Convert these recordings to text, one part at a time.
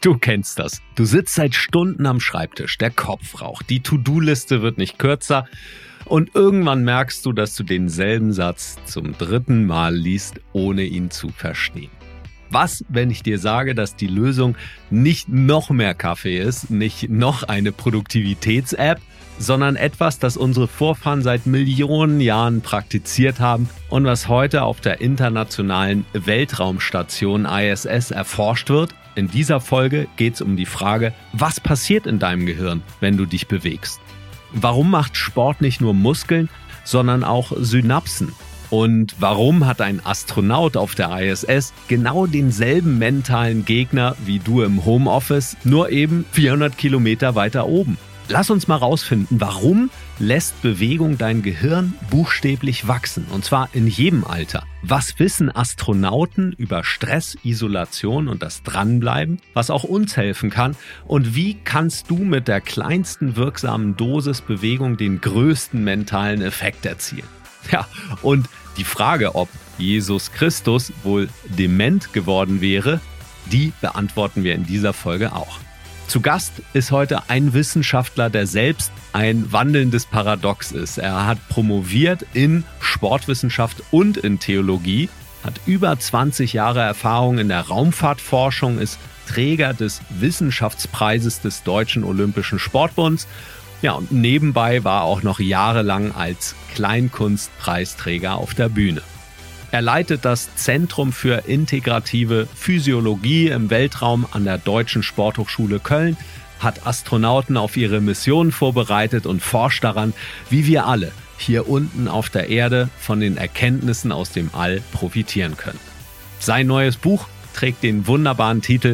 Du kennst das. Du sitzt seit Stunden am Schreibtisch, der Kopf raucht, die To-Do-Liste wird nicht kürzer und irgendwann merkst du, dass du denselben Satz zum 3. Mal liest, ohne ihn zu verstehen. Was, wenn ich dir sage, dass die Lösung nicht noch mehr Kaffee ist, nicht noch eine Produktivitäts-App, sondern etwas, das unsere Vorfahren seit Millionen Jahren praktiziert haben und was heute auf der internationalen Weltraumstation ISS erforscht wird? In dieser Folge geht es um die Frage, was passiert in deinem Gehirn, wenn du dich bewegst? Warum macht Sport nicht nur Muskeln, sondern auch Synapsen? Und warum hat ein Astronaut auf der ISS genau denselben mentalen Gegner wie du im Homeoffice, nur eben 400 Kilometer weiter oben? Lass uns mal rausfinden, warum lässt Bewegung dein Gehirn buchstäblich wachsen? Und zwar in jedem Alter. Was wissen Astronauten über Stress, Isolation und das Dranbleiben, was auch uns helfen kann? Und wie kannst du mit der kleinsten wirksamen Dosis Bewegung den größten mentalen Effekt erzielen? Ja, und die Frage, ob Jesus Christus wohl dement geworden wäre, die beantworten wir in dieser Folge auch. Zu Gast ist heute ein Wissenschaftler, der selbst ein wandelndes Paradox ist. Er hat promoviert in Sportwissenschaft und in Theologie, hat über 20 Jahre Erfahrung in der Raumfahrtforschung, ist Träger des Wissenschaftspreises des Deutschen Olympischen Sportbunds. Ja, und nebenbei war er auch noch jahrelang als Kleinkunstpreisträger auf der Bühne. Er leitet das Zentrum für integrative Physiologie im Weltraum an der Deutschen Sporthochschule Köln, hat Astronauten auf ihre Mission vorbereitet und forscht daran, wie wir alle hier unten auf der Erde von den Erkenntnissen aus dem All profitieren können. Sein neues Buch trägt den wunderbaren Titel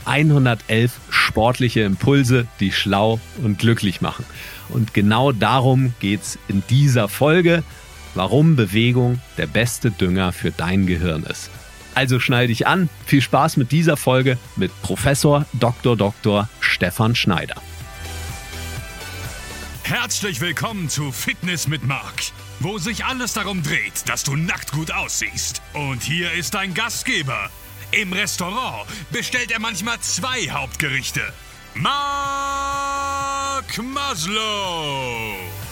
111 sportliche Impulse, die schlau und glücklich machen. Und genau darum geht's in dieser Folge. Warum Bewegung der beste Dünger für dein Gehirn ist. Also schnall dich an, viel Spaß mit dieser Folge mit Professor Dr. Stefan Schneider. Herzlich willkommen zu Fitness mit Marc, wo sich alles darum dreht, dass du nackt gut aussiehst. Und hier ist dein Gastgeber. Im Restaurant bestellt er manchmal 2 Hauptgerichte. Marc Maslow.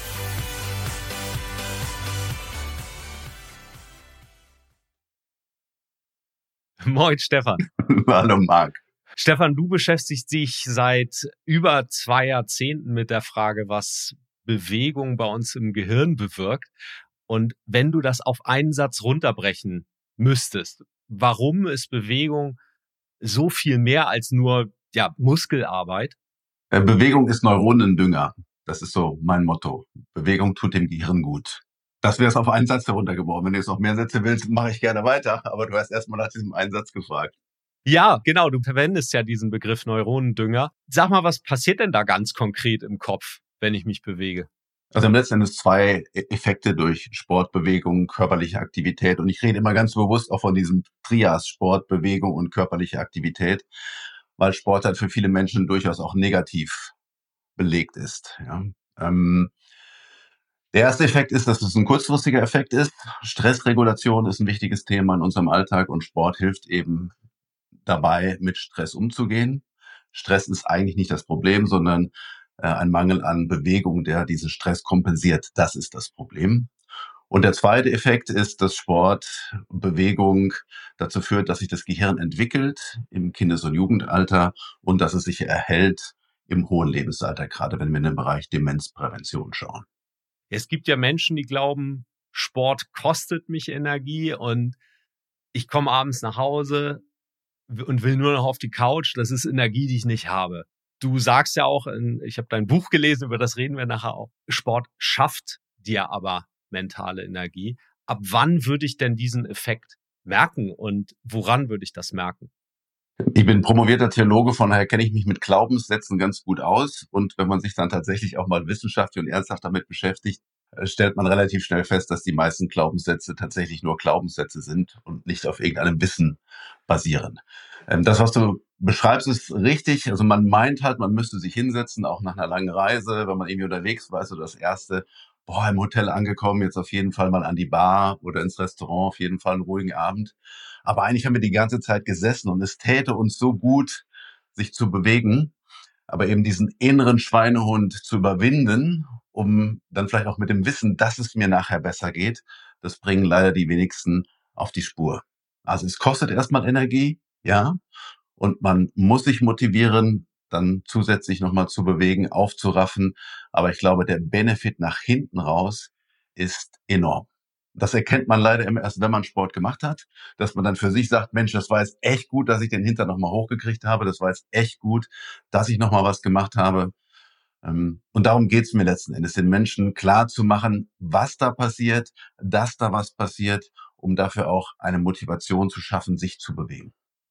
Moin Stefan. Hallo Marc. Stefan, du beschäftigst dich seit über 2 Jahrzehnten mit der Frage, was Bewegung bei uns im Gehirn bewirkt. Und wenn du das auf einen Satz runterbrechen müsstest, warum ist Bewegung so viel mehr als nur Muskelarbeit? Bewegung ist Neuronendünger. Das ist so mein Motto. Bewegung tut dem Gehirn gut. Das wäre es auf einen Satz heruntergebrochen. Wenn du jetzt noch mehr Sätze willst, mache ich gerne weiter. Aber du hast erstmal nach diesem einen Satz gefragt. Ja, genau. Du verwendest ja diesen Begriff Neuronendünger. Sag mal, was passiert denn da ganz konkret im Kopf, wenn ich mich bewege? Also im letzten Endes 2 Effekte durch Sport, Bewegung, körperliche Aktivität. Und ich rede immer ganz bewusst auch von diesem Trias Sport, Bewegung und körperliche Aktivität, weil Sport halt für viele Menschen durchaus auch negativ belegt ist. Ja. Der erste Effekt ist, dass es ein kurzfristiger Effekt ist. Stressregulation ist ein wichtiges Thema in unserem Alltag und Sport hilft eben dabei, mit Stress umzugehen. Stress ist eigentlich nicht das Problem, sondern ein Mangel an Bewegung, der diesen Stress kompensiert. Das ist das Problem. Und der zweite Effekt ist, dass Sport, Bewegung dazu führt, dass sich das Gehirn entwickelt im Kindes- und Jugendalter und dass es sich erhält im hohen Lebensalter, gerade wenn wir in den Bereich Demenzprävention schauen. Es gibt ja Menschen, die glauben, Sport kostet mich Energie und ich komme abends nach Hause und will nur noch auf die Couch. Das ist Energie, die ich nicht habe. Du sagst ja auch, ich habe dein Buch gelesen, über das reden wir nachher auch. Sport schafft dir aber mentale Energie. Ab wann würde ich denn diesen Effekt merken und woran würde ich das merken? Ich bin promovierter Theologe, von daher kenne ich mich mit Glaubenssätzen ganz gut aus. Und wenn man sich dann tatsächlich auch mal wissenschaftlich und ernsthaft damit beschäftigt, stellt man relativ schnell fest, dass die meisten Glaubenssätze tatsächlich nur Glaubenssätze sind und nicht auf irgendeinem Wissen basieren. Das, was du beschreibst, ist richtig. Also man meint halt, man müsste sich hinsetzen, auch nach einer langen Reise, wenn man irgendwie unterwegs war, so das Erste, im Hotel angekommen, jetzt auf jeden Fall mal an die Bar oder ins Restaurant, auf jeden Fall einen ruhigen Abend. Aber eigentlich haben wir die ganze Zeit gesessen und es täte uns so gut, sich zu bewegen, aber eben diesen inneren Schweinehund zu überwinden, um dann vielleicht auch mit dem Wissen, dass es mir nachher besser geht, das bringen leider die wenigsten auf die Spur. Also es kostet erstmal Energie, ja, und man muss sich motivieren, dann zusätzlich nochmal zu bewegen, aufzuraffen. Aber ich glaube, der Benefit nach hinten raus ist enorm. Das erkennt man leider immer erst, wenn man Sport gemacht hat, dass man dann für sich sagt, Mensch, das war jetzt echt gut, dass ich den Hintern nochmal hochgekriegt habe. Das war jetzt echt gut, dass ich nochmal was gemacht habe. Und darum geht's mir letzten Endes, den Menschen klar zu machen, was da passiert, dass da was passiert, um dafür auch eine Motivation zu schaffen, sich zu bewegen.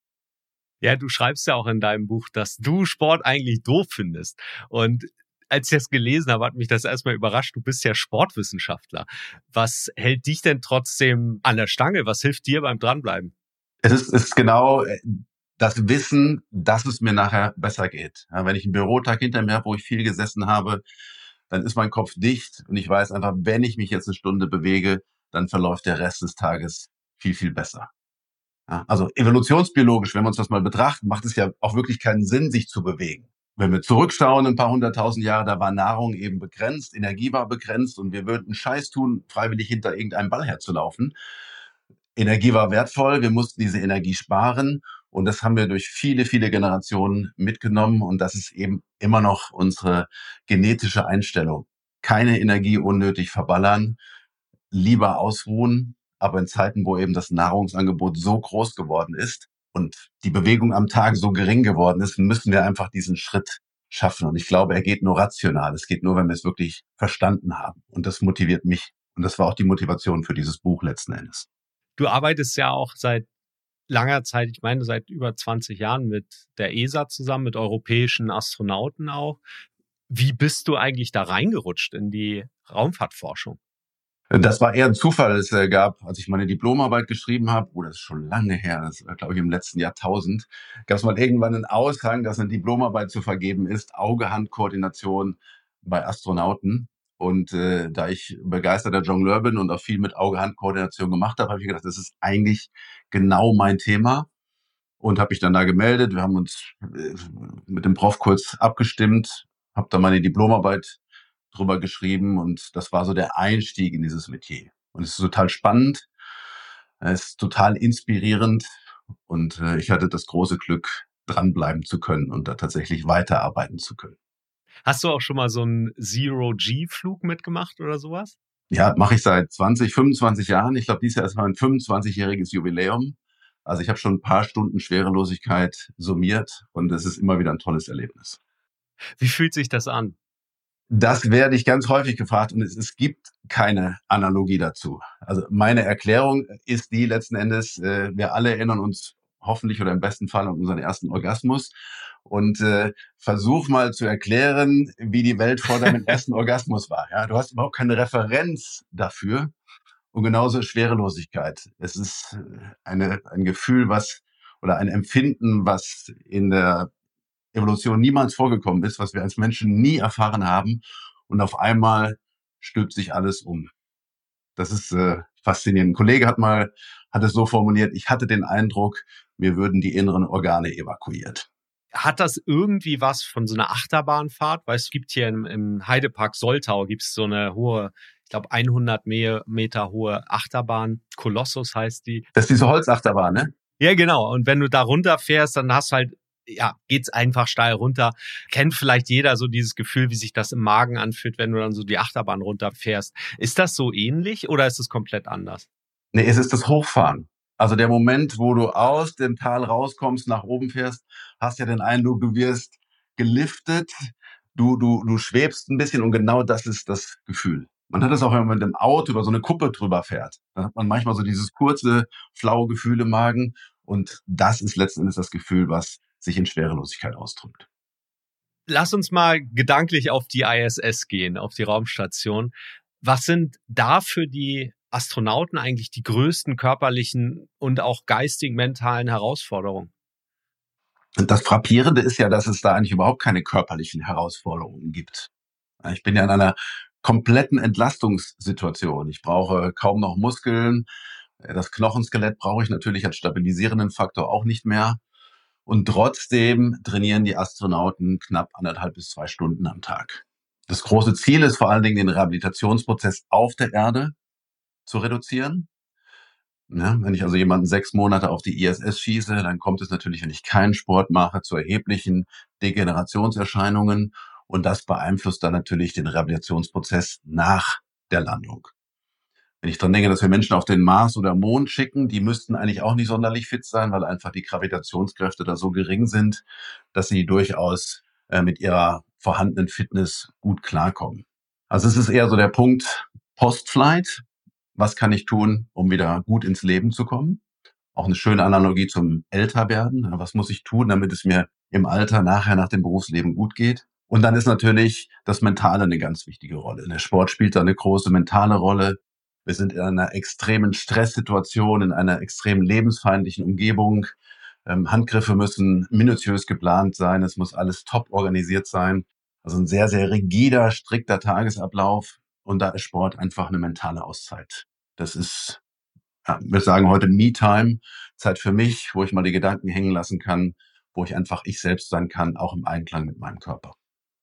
Ja, du schreibst ja auch in deinem Buch, dass du Sport eigentlich doof findest. Und als ich das gelesen habe, hat mich das erstmal überrascht. Du bist ja Sportwissenschaftler. Was hält dich denn trotzdem an der Stange? Was hilft dir beim Dranbleiben? Es ist genau das Wissen, dass es mir nachher besser geht. Ja, wenn ich einen Bürotag hinter mir habe, wo ich viel gesessen habe, dann ist mein Kopf dicht und ich weiß einfach, wenn ich mich jetzt eine Stunde bewege, dann verläuft der Rest des Tages viel, viel besser. Ja, also evolutionsbiologisch, wenn wir uns das mal betrachten, macht es ja auch wirklich keinen Sinn, sich zu bewegen. Wenn wir zurückschauen, ein paar hunderttausend Jahre, da war Nahrung eben begrenzt, Energie war begrenzt und wir würden einen Scheiß tun, freiwillig hinter irgendeinem Ball herzulaufen. Energie war wertvoll, wir mussten diese Energie sparen und das haben wir durch viele, viele Generationen mitgenommen und das ist eben immer noch unsere genetische Einstellung. Keine Energie unnötig verballern, lieber ausruhen, aber in Zeiten, wo eben das Nahrungsangebot so groß geworden ist und die Bewegung am Tag so gering geworden ist, müssen wir einfach diesen Schritt schaffen. Und ich glaube, er geht nur rational. Es geht nur, wenn wir es wirklich verstanden haben. Und das motiviert mich. Und das war auch die Motivation für dieses Buch letzten Endes. Du arbeitest ja auch seit langer Zeit, ich meine seit über 20 Jahren mit der ESA zusammen, mit europäischen Astronauten auch. Wie bist du eigentlich da reingerutscht in die Raumfahrtforschung? Das war eher ein Zufall. Es gab, als ich meine Diplomarbeit geschrieben habe, das ist schon lange her, das war, glaube ich, im letzten Jahrtausend, gab es mal irgendwann einen Aushang, dass eine Diplomarbeit zu vergeben ist, Auge-Hand-Koordination bei Astronauten. Und da ich begeisterter Jongleur bin und auch viel mit Auge-Hand-Koordination gemacht habe, habe ich gedacht, das ist eigentlich genau mein Thema und habe mich dann da gemeldet. Wir haben uns mit dem Prof kurz abgestimmt, habe dann meine Diplomarbeit drüber geschrieben und das war so der Einstieg in dieses Metier. Und es ist total spannend, es ist total inspirierend und ich hatte das große Glück, dranbleiben zu können und da tatsächlich weiterarbeiten zu können. Hast du auch schon mal so einen Zero-G-Flug mitgemacht oder sowas? Ja, mache ich seit 20, 25 Jahren. Ich glaube, dieses Jahr ist mein 25-jähriges Jubiläum. Also ich habe schon ein paar Stunden Schwerelosigkeit summiert und es ist immer wieder ein tolles Erlebnis. Wie fühlt sich das an? Das werde ich ganz häufig gefragt und es gibt keine Analogie dazu. Also meine Erklärung ist die letzten Endes, wir alle erinnern uns hoffentlich oder im besten Fall an unseren ersten Orgasmus und versuch mal zu erklären, wie die Welt vor deinem ersten Orgasmus war. Ja, du hast überhaupt keine Referenz dafür und genauso Schwerelosigkeit. Es ist ein Gefühl, oder ein Empfinden, was in der Evolution niemals vorgekommen ist, was wir als Menschen nie erfahren haben. Und auf einmal stülpt sich alles um. Das ist faszinierend. Ein Kollege hat es so formuliert, ich hatte den Eindruck, mir würden die inneren Organe evakuiert. Hat das irgendwie was von so einer Achterbahnfahrt? Weißt du, es gibt hier im Heidepark Soltau gibt's so eine hohe, ich glaube 100 Meter hohe Achterbahn. Kolossus heißt die. Das ist diese Holzachterbahn, ne? Ja, genau. Und wenn du da runterfährst, dann hast du halt, ja, geht's einfach steil runter. Kennt vielleicht jeder so dieses Gefühl, wie sich das im Magen anfühlt, wenn du dann so die Achterbahn runterfährst. Ist das so ähnlich oder ist es komplett anders? Nee, es ist das Hochfahren. Also der Moment, wo du aus dem Tal rauskommst, nach oben fährst, hast ja den Eindruck, du wirst geliftet, du schwebst ein bisschen und genau das ist das Gefühl. Man hat es auch, wenn man mit dem Auto über so eine Kuppe drüber fährt. Dann hat man manchmal so dieses kurze, flaue Gefühl im Magen und das ist letzten Endes das Gefühl, was sich in Schwerelosigkeit ausdrückt. Lass uns mal gedanklich auf die ISS gehen, auf die Raumstation. Was sind da für die Astronauten eigentlich die größten körperlichen und auch geistigen, mentalen Herausforderungen? Und das Frappierende ist ja, dass es da eigentlich überhaupt keine körperlichen Herausforderungen gibt. Ich bin ja in einer kompletten Entlastungssituation. Ich brauche kaum noch Muskeln. Das Knochenskelett brauche ich natürlich als stabilisierenden Faktor auch nicht mehr. Und trotzdem trainieren die Astronauten knapp 1,5 bis 2 Stunden am Tag. Das große Ziel ist vor allen Dingen, den Rehabilitationsprozess auf der Erde zu reduzieren. Ja, wenn ich also jemanden 6 Monate auf die ISS schieße, dann kommt es natürlich, wenn ich keinen Sport mache, zu erheblichen Degenerationserscheinungen. Und das beeinflusst dann natürlich den Rehabilitationsprozess nach der Landung. Wenn ich dran denke, dass wir Menschen auf den Mars oder Mond schicken, die müssten eigentlich auch nicht sonderlich fit sein, weil einfach die Gravitationskräfte da so gering sind, dass sie durchaus mit ihrer vorhandenen Fitness gut klarkommen. Also es ist eher so der Punkt Post-Flight. Was kann ich tun, um wieder gut ins Leben zu kommen? Auch eine schöne Analogie zum Älterwerden. Was muss ich tun, damit es mir im Alter nachher nach dem Berufsleben gut geht? Und dann ist natürlich das Mentale eine ganz wichtige Rolle. Der Sport spielt da eine große mentale Rolle. Wir sind in einer extremen Stresssituation, in einer extrem lebensfeindlichen Umgebung. Handgriffe müssen minutiös geplant sein. Es muss alles top organisiert sein. Also ein sehr, sehr rigider, strikter Tagesablauf. Und da ist Sport einfach eine mentale Auszeit. Das ist, ja, wir sagen heute Me-Time, Zeit für mich, wo ich mal die Gedanken hängen lassen kann, wo ich einfach ich selbst sein kann, auch im Einklang mit meinem Körper.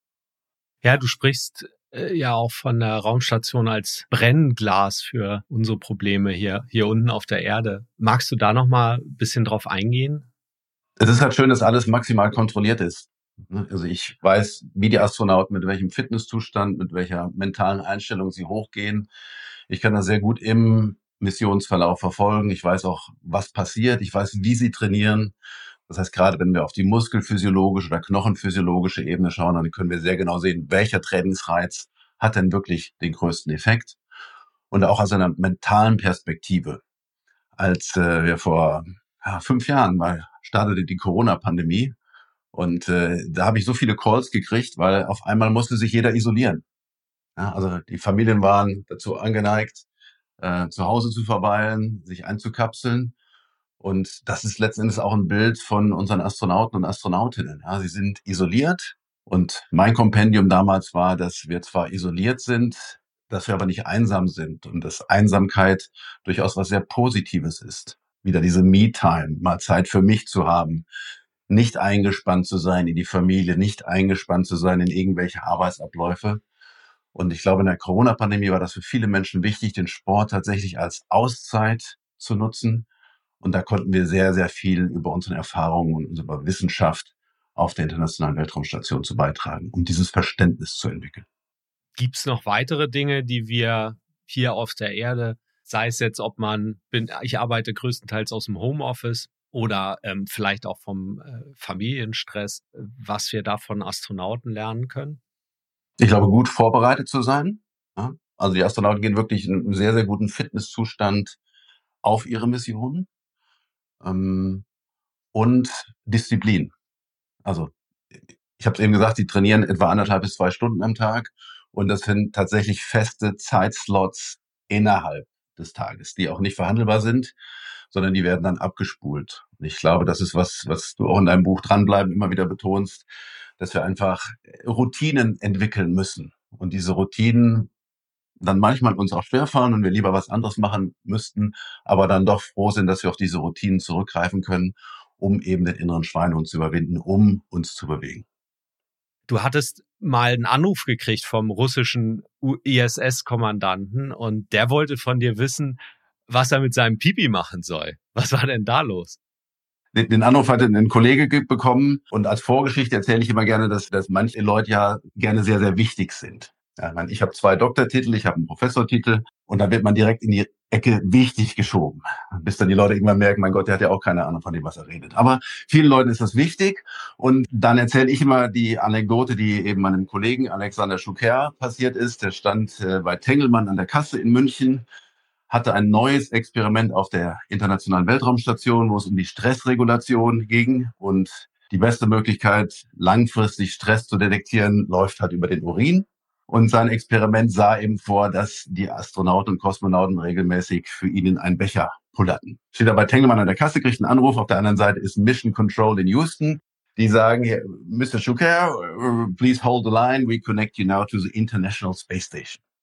Ja, du sprichst ja auch von der Raumstation als Brennglas für unsere Probleme hier unten auf der Erde. Magst du da noch mal ein bisschen drauf eingehen? Es ist halt schön, dass alles maximal kontrolliert ist. Also ich weiß, wie die Astronauten, mit welchem Fitnesszustand, mit welcher mentalen Einstellung sie hochgehen. Ich kann das sehr gut im Missionsverlauf verfolgen. Ich weiß auch, was passiert. Ich weiß, wie sie trainieren. Das heißt, gerade wenn wir auf die muskelphysiologische oder knochenphysiologische Ebene schauen, dann können wir sehr genau sehen, welcher Trainingsreiz hat denn wirklich den größten Effekt. Und auch aus einer mentalen Perspektive. Als wir vor 5 Jahren startete die Corona-Pandemie, und da habe ich so viele Calls gekriegt, weil auf einmal musste sich jeder isolieren. Ja, also die Familien waren dazu angeneigt, zu Hause zu verweilen, sich einzukapseln. Und das ist letzten Endes auch ein Bild von unseren Astronauten und Astronautinnen. Ja, sie sind isoliert. Und mein Kompendium damals war, dass wir zwar isoliert sind, dass wir aber nicht einsam sind und dass Einsamkeit durchaus was sehr Positives ist. Wieder diese Me-Time, mal Zeit für mich zu haben, nicht eingespannt zu sein in die Familie, nicht eingespannt zu sein in irgendwelche Arbeitsabläufe. Und ich glaube, in der Corona-Pandemie war das für viele Menschen wichtig, den Sport tatsächlich als Auszeit zu nutzen. Und da konnten wir sehr, sehr viel über unsere Erfahrungen und unsere Wissenschaft auf der Internationalen Weltraumstation zu beitragen, um dieses Verständnis zu entwickeln. Gibt es noch weitere Dinge, die wir hier auf der Erde, sei es jetzt, ich arbeite größtenteils aus dem Homeoffice oder vielleicht auch vom Familienstress, was wir da von Astronauten lernen können? Ich glaube, gut vorbereitet zu sein. Ja? Also die Astronauten gehen wirklich in einem sehr, sehr guten Fitnesszustand auf ihre Mission. Und Disziplin. Also ich habe es eben gesagt, die trainieren etwa 1,5 bis 2 Stunden am Tag. Und das sind tatsächlich feste Zeitslots innerhalb des Tages, die auch nicht verhandelbar sind, sondern die werden dann abgespult. Und ich glaube, das ist was du auch in deinem Buch Dranbleiben immer wieder betonst, dass wir einfach Routinen entwickeln müssen. Und diese Routinen dann manchmal uns auch schwerfallen und wir lieber was anderes machen müssten, aber dann doch froh sind, dass wir auf diese Routinen zurückgreifen können, um eben den inneren Schweinehund zu überwinden, um uns zu bewegen. Du hattest mal einen Anruf gekriegt vom russischen ISS-Kommandanten und der wollte von dir wissen, was er mit seinem Pipi machen soll. Was war denn da los? Den Anruf hatte ein Kollege bekommen und als Vorgeschichte erzähle ich immer gerne, dass manche Leute ja gerne sehr, sehr wichtig sind. Ja, ich habe 2 Doktortitel, ich habe einen Professortitel und da wird man direkt in die Ecke wichtig geschoben, bis dann die Leute irgendwann merken, mein Gott, der hat ja auch keine Ahnung von dem, was er redet. Aber vielen Leuten ist das wichtig und dann erzähle ich immer die Anekdote, die eben meinem Kollegen Alexander Schuker passiert ist. Der stand bei Tengelmann an der Kasse in München, hatte ein neues Experiment auf der Internationalen Weltraumstation, wo es um die Stressregulation ging und die beste Möglichkeit, langfristig Stress zu detektieren, läuft halt über den Urin. Und sein Experiment sah eben vor, dass die Astronauten und Kosmonauten regelmäßig für ihn in einen Becher pullerten. Steht da bei Tengelmann an der Kasse, kriegt einen Anruf. Auf der anderen Seite ist Mission Control in Houston. Die sagen, Mr. Schuker, please hold the line. We connect you now to the International Space Station.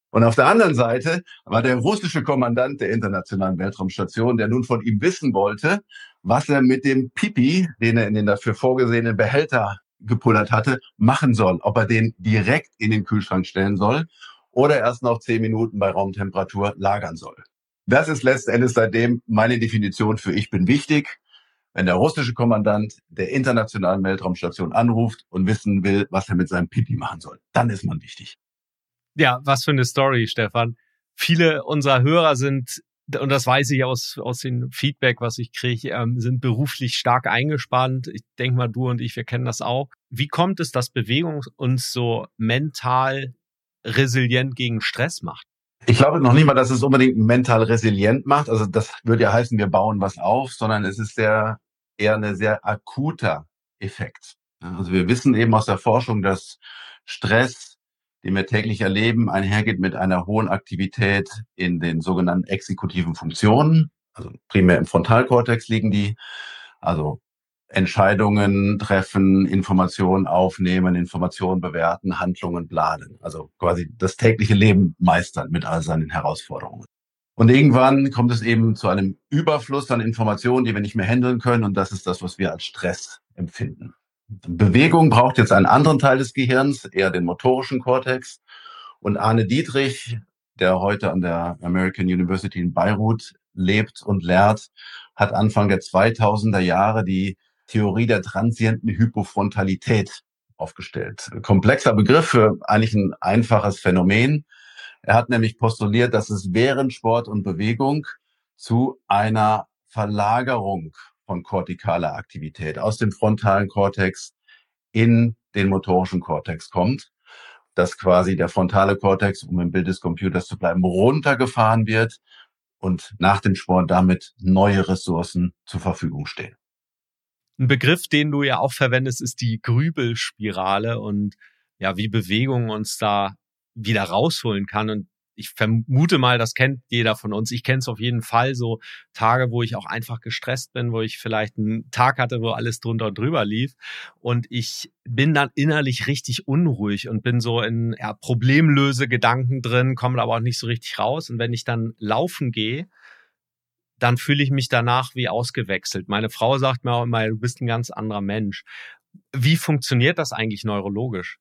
Und auf der anderen Seite war der russische Kommandant der Internationalen Weltraumstation, der nun von ihm wissen wollte, was er mit dem Pipi, den er in den dafür vorgesehenen Behälter gepullert hatte, machen soll. Ob er den direkt in den Kühlschrank stellen soll oder erst noch 10 Minuten bei Raumtemperatur lagern soll. Das ist letzten Endes seitdem meine Definition für ich bin wichtig. Wenn der russische Kommandant der Internationalen Weltraumstation anruft und wissen will, was er mit seinem Pipi machen soll, dann ist man wichtig. Ja, was für eine Story, Stefan. Viele unserer Hörer sind, und das weiß ich aus dem Feedback, was ich kriege, sind beruflich stark eingespannt. Ich denke mal, du und ich, wir kennen das auch. Wie kommt es, dass Bewegung uns so mental resilient gegen Stress macht? Ich glaube noch nicht mal, dass es unbedingt mental resilient macht. Also das würde ja heißen, wir bauen was auf, sondern es ist eher ein sehr akuter Effekt. Also wir wissen eben aus der Forschung, dass Stress, den wir täglich erleben, einhergeht mit einer hohen Aktivität in den sogenannten exekutiven Funktionen. Also primär im Frontalkortex liegen die. Also Entscheidungen treffen, Informationen aufnehmen, Informationen bewerten, Handlungen planen. Also quasi das tägliche Leben meistern mit all seinen Herausforderungen. Und irgendwann kommt es eben zu einem Überfluss an Informationen, die wir nicht mehr handeln können. Und das ist das, was wir als Stress empfinden. Bewegung braucht jetzt einen anderen Teil des Gehirns, eher den motorischen Kortex. Und Arne Dietrich, der heute an der American University in Beirut lebt und lehrt, hat Anfang der 2000er Jahre die Theorie der transienten Hypofrontalität aufgestellt. Komplexer Begriff für eigentlich ein einfaches Phänomen. Er hat nämlich postuliert, dass es während Sport und Bewegung zu einer Verlagerung von kortikaler Aktivität aus dem frontalen Kortex in den motorischen Kortex kommt, dass quasi der frontale Kortex, um im Bild des Computers zu bleiben, runtergefahren wird und nach dem Sport damit neue Ressourcen zur Verfügung stehen. Ein Begriff, den du ja auch verwendest, ist die Grübelspirale und ja, wie Bewegung uns da wieder rausholen kann. Und ich vermute mal, das kennt jeder von uns. Ich kenne es auf jeden Fall, so Tage, wo ich auch einfach gestresst bin, wo ich vielleicht einen Tag hatte, wo alles drunter und drüber lief. Und ich bin dann innerlich richtig unruhig und bin so in Problemlöse-Gedanken drin, komme aber auch nicht so richtig raus. Und wenn ich dann laufen gehe, dann fühle ich mich danach wie ausgewechselt. Meine Frau sagt mir auch immer, du bist ein ganz anderer Mensch. Wie funktioniert das eigentlich neurologisch?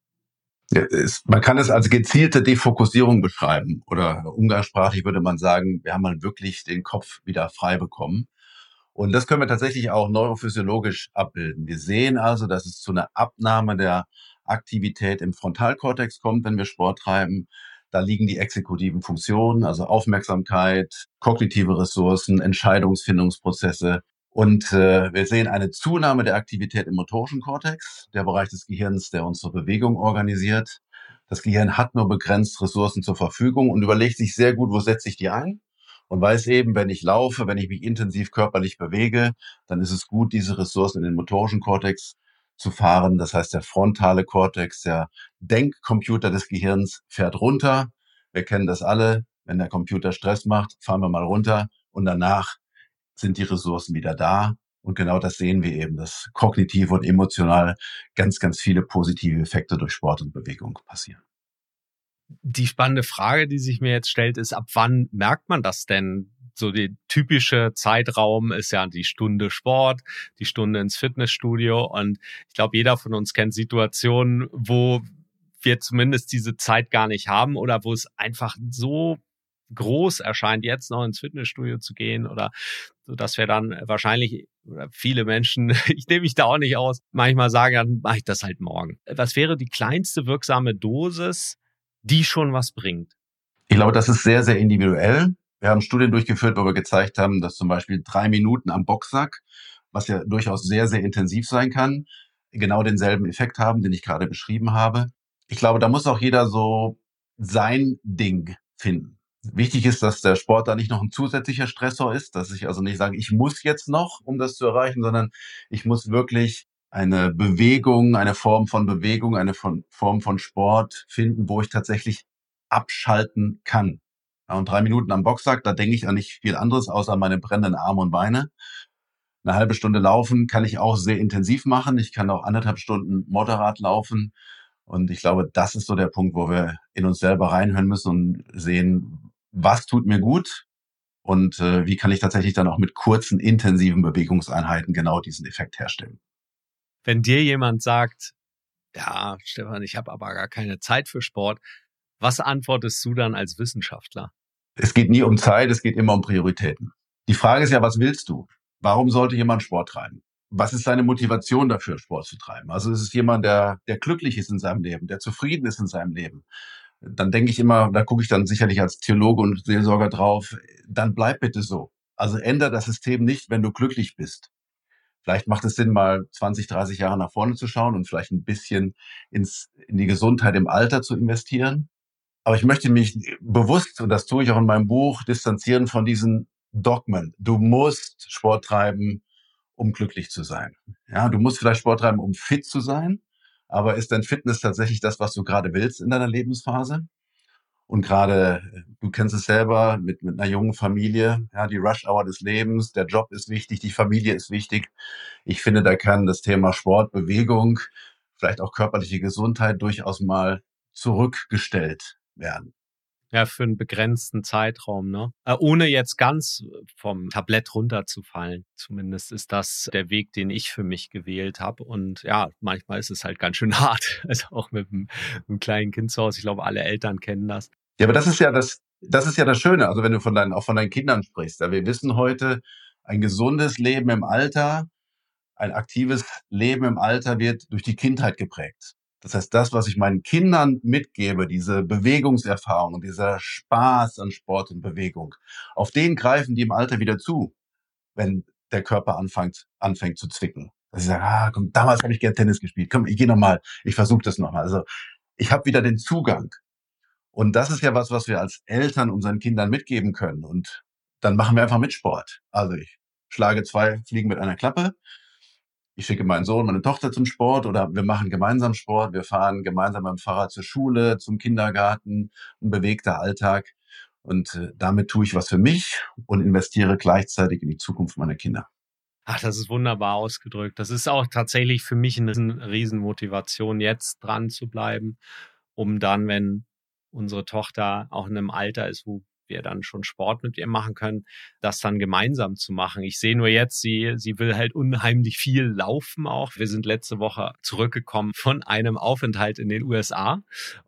Ja, man kann es als gezielte Defokussierung beschreiben oder umgangssprachlich würde man sagen, wir haben mal wirklich den Kopf wieder frei bekommen. Und das können wir tatsächlich auch neurophysiologisch abbilden. Wir sehen also, dass es zu einer Abnahme der Aktivität im Frontalkortex kommt, wenn wir Sport treiben. Da liegen die exekutiven Funktionen, also Aufmerksamkeit, kognitive Ressourcen, Entscheidungsfindungsprozesse. Und wir sehen eine Zunahme der Aktivität im motorischen Kortex, der Bereich des Gehirns, der unsere Bewegung organisiert. Das Gehirn hat nur begrenzt Ressourcen zur Verfügung und überlegt sich sehr gut, wo setze ich die ein? Und weiß eben, wenn ich laufe, wenn ich mich intensiv körperlich bewege, dann ist es gut, diese Ressourcen in den motorischen Kortex zu fahren. Das heißt, der frontale Kortex, der Denkcomputer des Gehirns, fährt runter. Wir kennen das alle. Wenn der Computer Stress macht, fahren wir mal runter und danach sind die Ressourcen wieder da. Und genau das sehen wir eben, dass kognitiv und emotional ganz, ganz viele positive Effekte durch Sport und Bewegung passieren. Die spannende Frage, die sich mir jetzt stellt, ist, ab wann merkt man das denn? So der typische Zeitraum ist ja die Stunde Sport, die Stunde ins Fitnessstudio. Und ich glaube, jeder von uns kennt Situationen, wo wir zumindest diese Zeit gar nicht haben oder wo es einfach so groß erscheint, jetzt noch ins Fitnessstudio zu gehen oder so, dass wir dann wahrscheinlich, oder viele Menschen, ich nehme mich da auch nicht aus, manchmal sagen, dann mache ich das halt morgen. Was wäre die kleinste wirksame Dosis, die schon was bringt? Ich glaube, das ist sehr, sehr individuell. Wir haben Studien durchgeführt, wo wir gezeigt haben, dass zum Beispiel 3 Minuten am Boxsack, was ja durchaus sehr, sehr intensiv sein kann, genau denselben Effekt haben, den ich gerade beschrieben habe. Ich glaube, da muss auch jeder so sein Ding finden. Wichtig ist, dass der Sport da nicht noch ein zusätzlicher Stressor ist, dass ich also nicht sage, ich muss jetzt noch, um das zu erreichen, sondern ich muss wirklich eine Bewegung, eine Form von Bewegung, eine Form von Sport finden, wo ich tatsächlich abschalten kann. Ja, und 3 Minuten am Boxsack, da denke ich an nicht viel anderes, außer meine brennenden Arme und Beine. Eine halbe Stunde laufen kann ich auch sehr intensiv machen. Ich kann auch 1,5 Stunden moderat laufen. Und ich glaube, das ist so der Punkt, wo wir in uns selber reinhören müssen und sehen, was tut mir gut und wie kann ich tatsächlich dann auch mit kurzen, intensiven Bewegungseinheiten genau diesen Effekt herstellen. Wenn dir jemand sagt, ja, Stefan, ich habe aber gar keine Zeit für Sport, was antwortest du dann als Wissenschaftler? Es geht nie um Zeit, es geht immer um Prioritäten. Die Frage ist ja, was willst du? Warum sollte jemand Sport treiben? Was ist seine Motivation dafür, Sport zu treiben? Also ist es jemand, der glücklich ist in seinem Leben, der zufrieden ist in seinem Leben? Dann denke ich immer, da gucke ich dann sicherlich als Theologe und Seelsorger drauf, dann bleib bitte so. Also ändere das System nicht, wenn du glücklich bist. Vielleicht macht es Sinn, mal 20, 30 Jahre nach vorne zu schauen und vielleicht ein bisschen in die Gesundheit im Alter zu investieren. Aber ich möchte mich bewusst, und das tue ich auch in meinem Buch, distanzieren von diesen Dogmen. Du musst Sport treiben, um glücklich zu sein. Ja, du musst vielleicht Sport treiben, um fit zu sein. Aber ist dein Fitness tatsächlich das, was du gerade willst in deiner Lebensphase? Und gerade, du kennst es selber mit einer jungen Familie, ja, die Rush-Hour des Lebens, der Job ist wichtig, die Familie ist wichtig. Ich finde, da kann das Thema Sport, Bewegung, vielleicht auch körperliche Gesundheit durchaus mal zurückgestellt werden. Ja, für einen begrenzten Zeitraum, ne? Ohne jetzt ganz vom Tablett runterzufallen. Zumindest ist das der Weg, den ich für mich gewählt habe. Und ja, manchmal ist es halt ganz schön hart. Also auch mit einem kleinen Kind zu Hause. Ich glaube, alle Eltern kennen das. Ja, aber das ist ja das Schöne. Also wenn du auch von deinen Kindern sprichst. Ja, wir wissen heute, ein gesundes Leben im Alter, ein aktives Leben im Alter wird durch die Kindheit geprägt. Das heißt, das, was ich meinen Kindern mitgebe, diese Bewegungserfahrung, dieser Spaß an Sport und Bewegung, auf den greifen die im Alter wieder zu, wenn der Körper anfängt zu zwicken. Dass ich sage, komm, damals habe ich gern Tennis gespielt. Komm, ich gehe nochmal, ich versuche das nochmal. Also ich habe wieder den Zugang. Und das ist ja was wir als Eltern unseren Kindern mitgeben können. Und dann machen wir einfach mit Sport. Also ich schlage 2 Fliegen mit einer Klappe. Ich schicke meinen Sohn, meine Tochter zum Sport oder wir machen gemeinsam Sport. Wir fahren gemeinsam beim Fahrrad zur Schule, zum Kindergarten, ein bewegter Alltag. Und damit tue ich was für mich und investiere gleichzeitig in die Zukunft meiner Kinder. Ach, das ist wunderbar ausgedrückt. Das ist auch tatsächlich für mich eine Riesenmotivation, jetzt dran zu bleiben, um dann, wenn unsere Tochter auch in einem Alter ist, wo wir dann schon Sport mit ihr machen können, das dann gemeinsam zu machen. Ich sehe nur jetzt, sie will halt unheimlich viel laufen auch. Wir sind letzte Woche zurückgekommen von einem Aufenthalt in den USA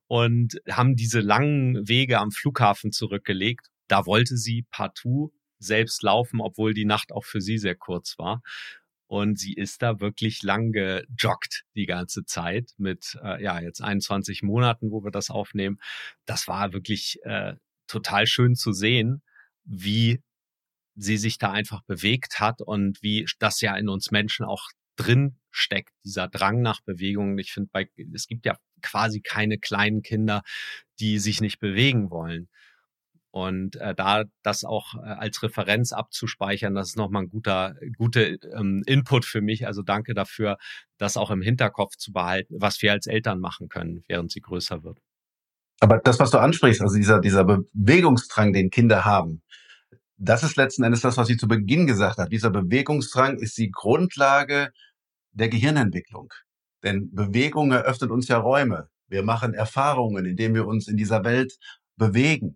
und haben diese langen Wege am Flughafen zurückgelegt. Da wollte sie partout selbst laufen, obwohl die Nacht auch für sie sehr kurz war. Und sie ist da wirklich lang gejoggt die ganze Zeit mit jetzt 21 Monaten, wo wir das aufnehmen. Das war wirklich total schön zu sehen, wie sie sich da einfach bewegt hat und wie das ja in uns Menschen auch drin steckt, dieser Drang nach Bewegung. Ich finde, es gibt ja quasi keine kleinen Kinder, die sich nicht bewegen wollen. Und da das auch als Referenz abzuspeichern, das ist nochmal ein guter Input für mich. Also danke dafür, das auch im Hinterkopf zu behalten, was wir als Eltern machen können, während sie größer wird. Aber das, was du ansprichst, also dieser Bewegungsdrang, den Kinder haben, das ist letzten Endes das, was ich zu Beginn gesagt habe. Dieser Bewegungsdrang ist die Grundlage der Gehirnentwicklung. Denn Bewegung eröffnet uns ja Räume. Wir machen Erfahrungen, indem wir uns in dieser Welt bewegen.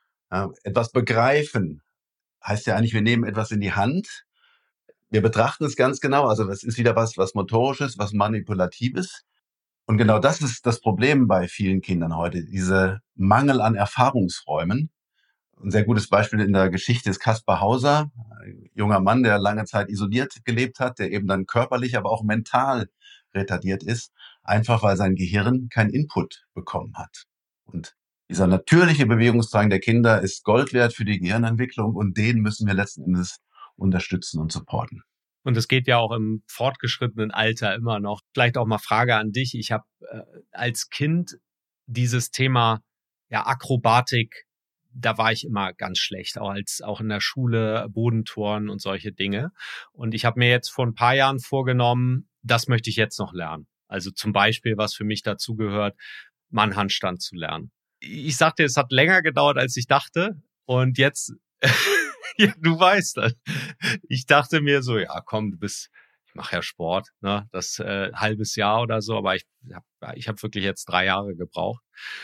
Etwas begreifen heißt ja eigentlich, wir nehmen etwas in die Hand. Wir betrachten es ganz genau. Also das ist wieder was Motorisches, was Manipulatives. Und genau das ist das Problem bei vielen Kindern heute, dieser Mangel an Erfahrungsräumen. Ein sehr gutes Beispiel in der Geschichte ist Kaspar Hauser, ein junger Mann, der lange Zeit isoliert gelebt hat, der eben dann körperlich, aber auch mental retardiert ist, einfach weil sein Gehirn keinen Input bekommen hat. Und dieser natürliche Bewegungsdrang der Kinder ist Gold wert für die Gehirnentwicklung und den müssen wir letzten Endes unterstützen und supporten. Und es geht ja auch im fortgeschrittenen Alter immer noch. Vielleicht auch mal Frage an dich. Ich habe als Kind dieses Thema Akrobatik, da war ich immer ganz schlecht, auch in der Schule, Bodentouren und solche Dinge. Und ich habe mir jetzt vor ein paar Jahren vorgenommen, das möchte ich jetzt noch lernen. Also zum Beispiel, was für mich dazu gehört, mal einen Handstand zu lernen. Ich sagte, es hat länger gedauert, als ich dachte. Und jetzt, ja, du weißt das. Ich dachte mir so, ja komm, ich mache ja Sport, ne, das halbes Jahr oder so, aber ich hab wirklich jetzt 3 Jahre gebraucht.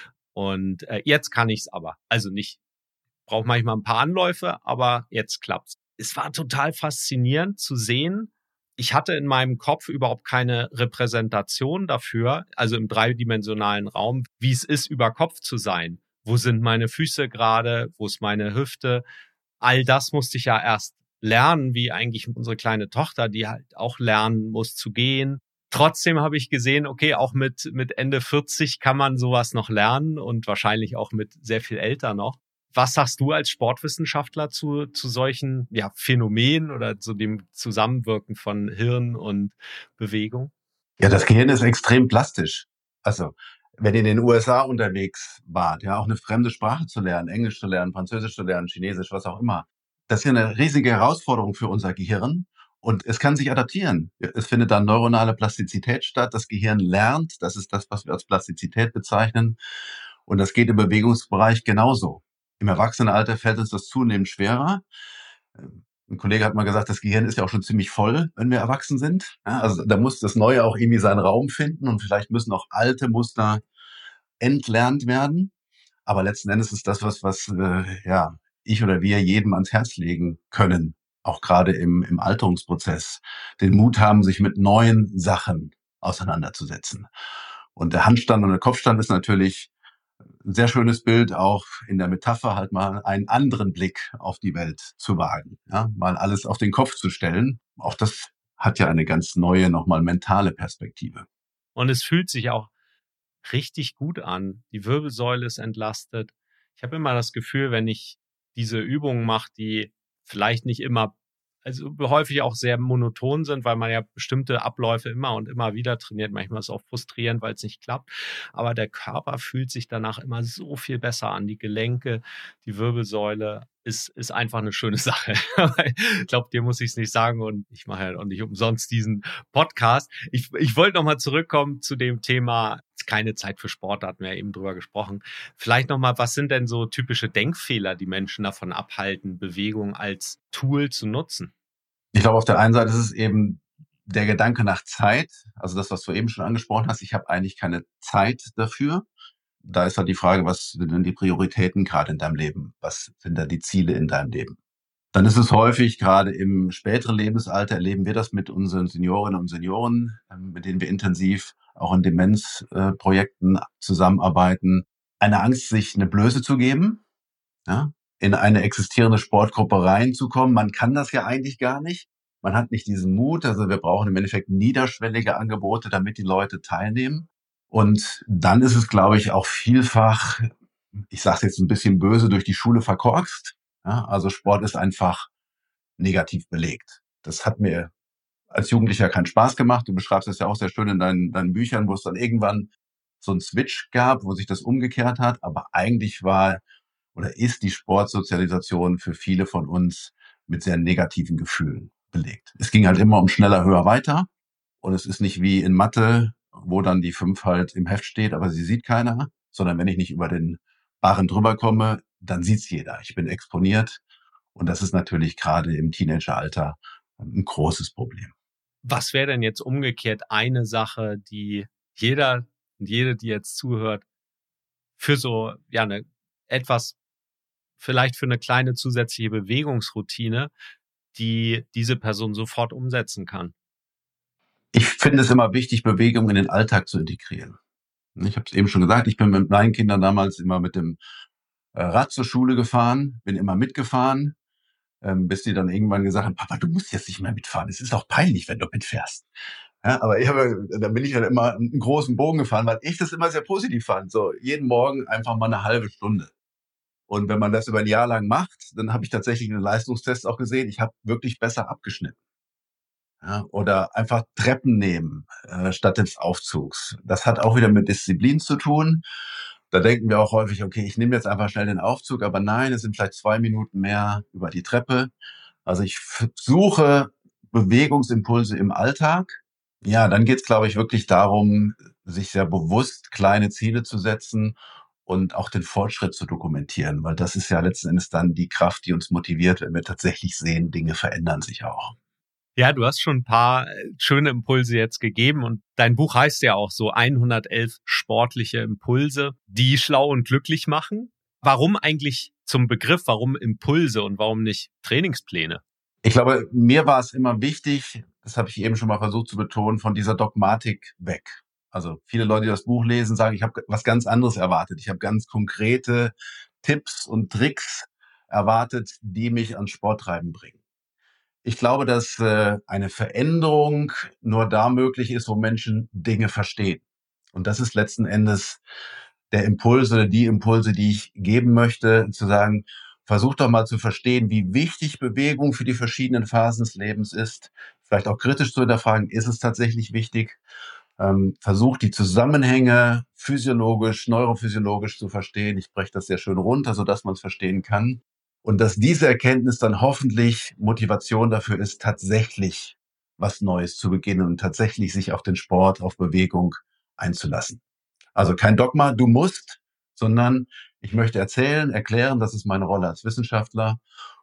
Und jetzt kann ich's aber. Also nicht, brauche manchmal ein paar Anläufe, aber jetzt klappt's. Es war total faszinierend zu sehen. Ich hatte in meinem Kopf überhaupt keine Repräsentation dafür, also im dreidimensionalen Raum, wie es ist, über Kopf zu sein. Wo sind meine Füße gerade? Wo ist meine Hüfte? All das musste ich ja erst lernen, wie eigentlich unsere kleine Tochter, die halt auch lernen muss zu gehen. Trotzdem habe ich gesehen, okay, auch mit Ende 40 kann man sowas noch lernen und wahrscheinlich auch mit sehr viel älter noch. Was sagst du als Sportwissenschaftler zu solchen Phänomenen oder zu dem Zusammenwirken von Hirn und Bewegung? Ja, das Gehirn ist extrem plastisch. Also, wenn ihr in den USA unterwegs wart, ja, auch eine fremde Sprache zu lernen, Englisch zu lernen, Französisch zu lernen, Chinesisch, was auch immer, das ist ja eine riesige Herausforderung für unser Gehirn und es kann sich adaptieren. Es findet dann neuronale Plastizität statt. Das Gehirn lernt. Das ist das, was wir als Plastizität bezeichnen. Und das geht im Bewegungsbereich genauso. Im Erwachsenenalter fällt uns das zunehmend schwerer. Ein Kollege hat mal gesagt, das Gehirn ist ja auch schon ziemlich voll, wenn wir erwachsen sind. Ja, also da muss das Neue auch irgendwie seinen Raum finden und vielleicht müssen auch alte Muster entlernt werden. Aber letzten Endes ist das was ich oder wir jedem ans Herz legen können, auch gerade im Alterungsprozess, den Mut haben, sich mit neuen Sachen auseinanderzusetzen. Und der Handstand und der Kopfstand ist natürlich ein sehr schönes Bild, auch in der Metapher halt mal einen anderen Blick auf die Welt zu wagen, ja, mal alles auf den Kopf zu stellen. Auch das hat ja eine ganz neue, nochmal mentale Perspektive. Und es fühlt sich auch richtig gut an. Die Wirbelsäule ist entlastet. Ich habe immer das Gefühl, wenn ich diese Übungen mache, die vielleicht nicht immer, also häufig auch sehr monoton sind, weil man ja bestimmte Abläufe immer und immer wieder trainiert. Manchmal ist es auch frustrierend, weil es nicht klappt. Aber der Körper fühlt sich danach immer so viel besser an. Die Gelenke, die Wirbelsäule ist einfach eine schöne Sache. Ich glaube, dir muss ich es nicht sagen und ich mache ja auch nicht umsonst diesen Podcast. Ich wollte nochmal zurückkommen zu dem Thema, keine Zeit für Sport, da hatten wir ja eben drüber gesprochen. Vielleicht nochmal, was sind denn so typische Denkfehler, die Menschen davon abhalten, Bewegung als Tool zu nutzen? Ich glaube, auf der einen Seite ist es eben der Gedanke nach Zeit, also das, was du eben schon angesprochen hast, ich habe eigentlich keine Zeit dafür. Da ist halt die Frage, was sind denn die Prioritäten gerade in deinem Leben? Was sind da die Ziele in deinem Leben? Dann ist es häufig, gerade im späteren Lebensalter, erleben wir das mit unseren Seniorinnen und Senioren, mit denen wir intensiv auch in Demenzprojekten zusammenarbeiten, eine Angst, sich eine Blöße zu geben, ja, in eine existierende Sportgruppe reinzukommen. Man kann das ja eigentlich gar nicht. Man hat nicht diesen Mut. Also wir brauchen im Endeffekt niederschwellige Angebote, damit die Leute teilnehmen. Und dann ist es, glaube ich, auch vielfach, ich sage es jetzt ein bisschen böse, durch die Schule verkorkst. Ja, also Sport ist einfach negativ belegt. Das hat mir als Jugendlicher keinen Spaß gemacht. Du beschreibst das ja auch sehr schön in deinen Büchern, wo es dann irgendwann so einen Switch gab, wo sich das umgekehrt hat. Aber eigentlich war oder ist die Sportsozialisation für viele von uns mit sehr negativen Gefühlen belegt. Es ging halt immer um schneller, höher, weiter. Und es ist nicht wie in Mathe, wo dann die 5 halt im Heft steht, aber sie sieht keiner, sondern wenn ich nicht über den Barren drüber komme, dann sieht's jeder. Ich bin exponiert und das ist natürlich gerade im Teenageralter ein großes Problem. Was wäre denn jetzt umgekehrt eine Sache, die jeder und jede, die jetzt zuhört, für so eine etwas, vielleicht für eine kleine zusätzliche Bewegungsroutine, die diese Person sofort umsetzen kann? Ich finde es immer wichtig, Bewegung in den Alltag zu integrieren. Ich habe es eben schon gesagt, ich bin mit meinen Kindern damals immer mit dem Rad zur Schule gefahren, bin immer mitgefahren, bis die dann irgendwann gesagt haben, Papa, du musst jetzt nicht mehr mitfahren. Es ist auch peinlich, wenn du mitfährst. Ja, aber dann bin ich dann immer einen großen Bogen gefahren, weil ich das immer sehr positiv fand. So jeden Morgen einfach mal eine halbe Stunde. Und wenn man das über ein Jahr lang macht, dann habe ich tatsächlich in den Leistungstests auch gesehen, ich habe wirklich besser abgeschnitten. Ja, oder einfach Treppen nehmen statt des Aufzugs. Das hat auch wieder mit Disziplin zu tun. Da denken wir auch häufig, okay, ich nehme jetzt einfach schnell den Aufzug, aber nein, es sind vielleicht 2 Minuten mehr über die Treppe. Also ich suche Bewegungsimpulse im Alltag. Ja, dann geht es, glaube ich, wirklich darum, sich sehr bewusst kleine Ziele zu setzen und auch den Fortschritt zu dokumentieren, weil das ist ja letzten Endes dann die Kraft, die uns motiviert, wenn wir tatsächlich sehen, Dinge verändern sich auch. Ja, du hast schon ein paar schöne Impulse jetzt gegeben und dein Buch heißt ja auch so 111 sportliche Impulse, die schlau und glücklich machen. Warum eigentlich zum Begriff, warum Impulse und warum nicht Trainingspläne? Ich glaube, mir war es immer wichtig, das habe ich eben schon mal versucht zu betonen, von dieser Dogmatik weg. Also viele Leute, die das Buch lesen, sagen, ich habe was ganz anderes erwartet. Ich habe ganz konkrete Tipps und Tricks erwartet, die mich ans Sporttreiben bringen. Ich glaube, dass eine Veränderung nur da möglich ist, wo Menschen Dinge verstehen. Und das ist letzten Endes der Impuls oder die Impulse, die ich geben möchte, zu sagen, versuch doch mal zu verstehen, wie wichtig Bewegung für die verschiedenen Phasen des Lebens ist. Vielleicht auch kritisch zu hinterfragen, ist es tatsächlich wichtig? Versucht die Zusammenhänge physiologisch, neurophysiologisch zu verstehen. Ich breche das sehr schön runter, sodass man es verstehen kann. Und dass diese Erkenntnis dann hoffentlich Motivation dafür ist, tatsächlich was Neues zu beginnen und tatsächlich sich auf den Sport, auf Bewegung einzulassen. Also kein Dogma, du musst, sondern ich möchte erzählen, erklären, das ist meine Rolle als Wissenschaftler,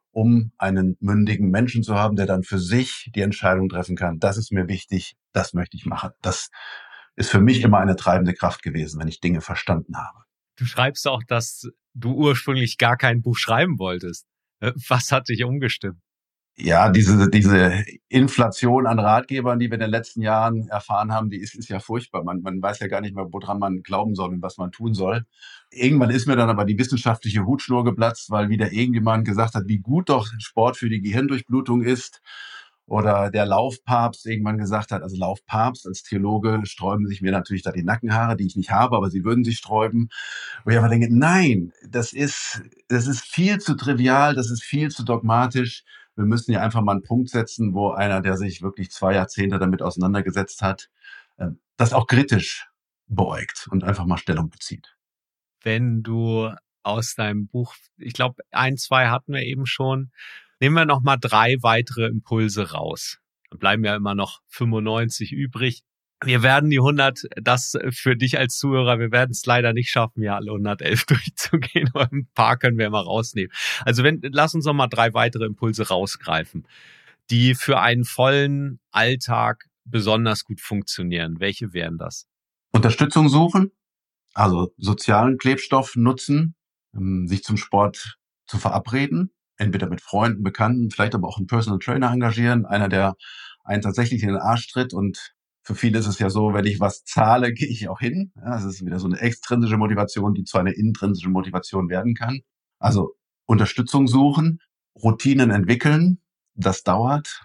um einen mündigen Menschen zu haben, der dann für sich die Entscheidung treffen kann. Das ist mir wichtig, das möchte ich machen. Das ist für mich immer eine treibende Kraft gewesen, wenn ich Dinge verstanden habe. Du schreibst auch, dass du ursprünglich gar kein Buch schreiben wolltest. Was hat dich umgestimmt? Ja, diese Inflation an Ratgebern, die wir in den letzten Jahren erfahren haben, die ist ja furchtbar. Man weiß ja gar nicht mehr, woran man glauben soll und was man tun soll. Irgendwann ist mir dann aber die wissenschaftliche Hutschnur geplatzt, weil wieder irgendjemand gesagt hat, wie gut doch Sport für die Gehirndurchblutung ist. Oder der Laufpapst irgendwann gesagt hat, also Laufpapst als Theologe sträuben sich mir natürlich da die Nackenhaare, die ich nicht habe, aber sie würden sich sträuben. Wo ich einfach denke, nein, das ist viel zu trivial, das ist viel zu dogmatisch. Wir müssen ja einfach mal einen Punkt setzen, wo einer, der sich wirklich 2 Jahrzehnte damit auseinandergesetzt hat, das auch kritisch beäugt und einfach mal Stellung bezieht. Wenn du aus deinem Buch, ich glaube, 1, 2 hatten wir eben schon, nehmen wir noch mal 3 weitere Impulse raus. Dann bleiben ja immer noch 95 übrig. Wir werden die 100, das für dich als Zuhörer, wir werden es leider nicht schaffen, ja alle 111 durchzugehen, aber ein paar können wir mal rausnehmen. Also lass uns noch mal 3 weitere Impulse rausgreifen, die für einen vollen Alltag besonders gut funktionieren. Welche wären das? Unterstützung suchen, also sozialen Klebstoff nutzen, sich zum Sport zu verabreden, entweder mit Freunden, Bekannten, vielleicht aber auch einen Personal Trainer engagieren, einer, der einen tatsächlich in den Arsch tritt. Und für viele ist es ja so, wenn ich was zahle, gehe ich auch hin. Ja, das ist wieder so eine extrinsische Motivation, die zu einer intrinsischen Motivation werden kann. Also Unterstützung suchen, Routinen entwickeln, das dauert.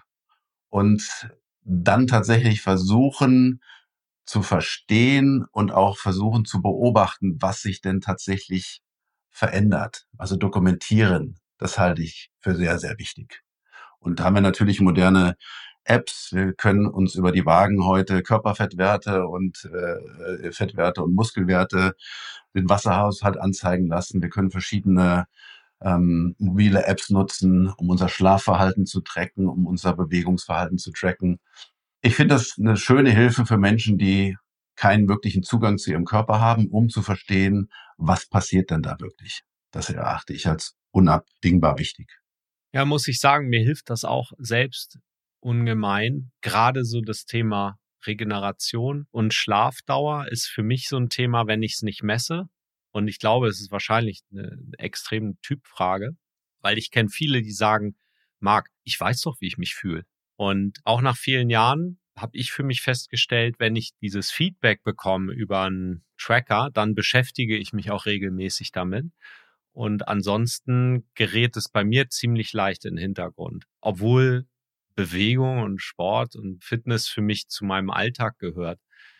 Und dann tatsächlich versuchen zu verstehen und auch versuchen zu beobachten, was sich denn tatsächlich verändert. Also dokumentieren, das halte ich für sehr, sehr wichtig. Und da haben wir natürlich moderne Apps. Wir können uns über die Wagen heute Körperfettwerte und Fettwerte und Muskelwerte, den Wasserhaushalt anzeigen lassen. Wir können verschiedene mobile Apps nutzen, um unser Schlafverhalten zu tracken, um unser Bewegungsverhalten zu tracken. Ich finde das eine schöne Hilfe für Menschen, die keinen wirklichen Zugang zu ihrem Körper haben, um zu verstehen, was passiert denn da wirklich. Das erachte ich als unabdingbar wichtig. Ja, muss ich sagen, mir hilft das auch selbst ungemein. Gerade so das Thema Regeneration und Schlafdauer ist für mich so ein Thema, wenn ich es nicht messe. Und ich glaube, es ist wahrscheinlich eine extreme Typfrage, weil ich kenne viele, die sagen, Marc, ich weiß doch, wie ich mich fühle. Und auch nach vielen Jahren habe ich für mich festgestellt, wenn ich dieses Feedback bekomme über einen Tracker, dann beschäftige ich mich auch regelmäßig damit. Und ansonsten gerät es bei mir ziemlich leicht in den Hintergrund. Obwohl Bewegung und Sport und Fitness für mich zu meinem Alltag gehört.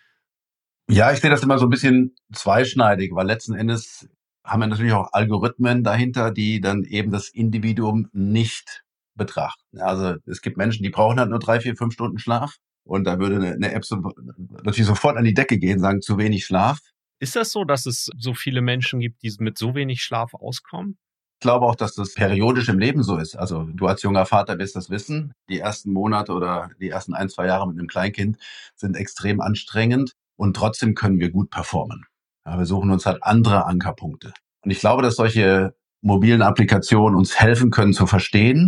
Ja, ich sehe das immer so ein bisschen zweischneidig, weil letzten Endes haben wir natürlich auch Algorithmen dahinter, die dann eben das Individuum nicht betrachten. Also es gibt Menschen, die brauchen halt nur 3, 4, 5 Stunden Schlaf. Und da würde eine App natürlich sofort an die Decke gehen, sagen, zu wenig Schlaf. Ist das so, dass es so viele Menschen gibt, die mit so wenig Schlaf auskommen? Ich glaube auch, dass das periodisch im Leben so ist. Also du als junger Vater wirst das wissen. Die ersten Monate oder die ersten 1, 2 Jahre mit einem Kleinkind sind extrem anstrengend und trotzdem können wir gut performen. Ja, wir suchen uns halt andere Ankerpunkte. Und ich glaube, dass solche mobilen Applikationen uns helfen können zu verstehen,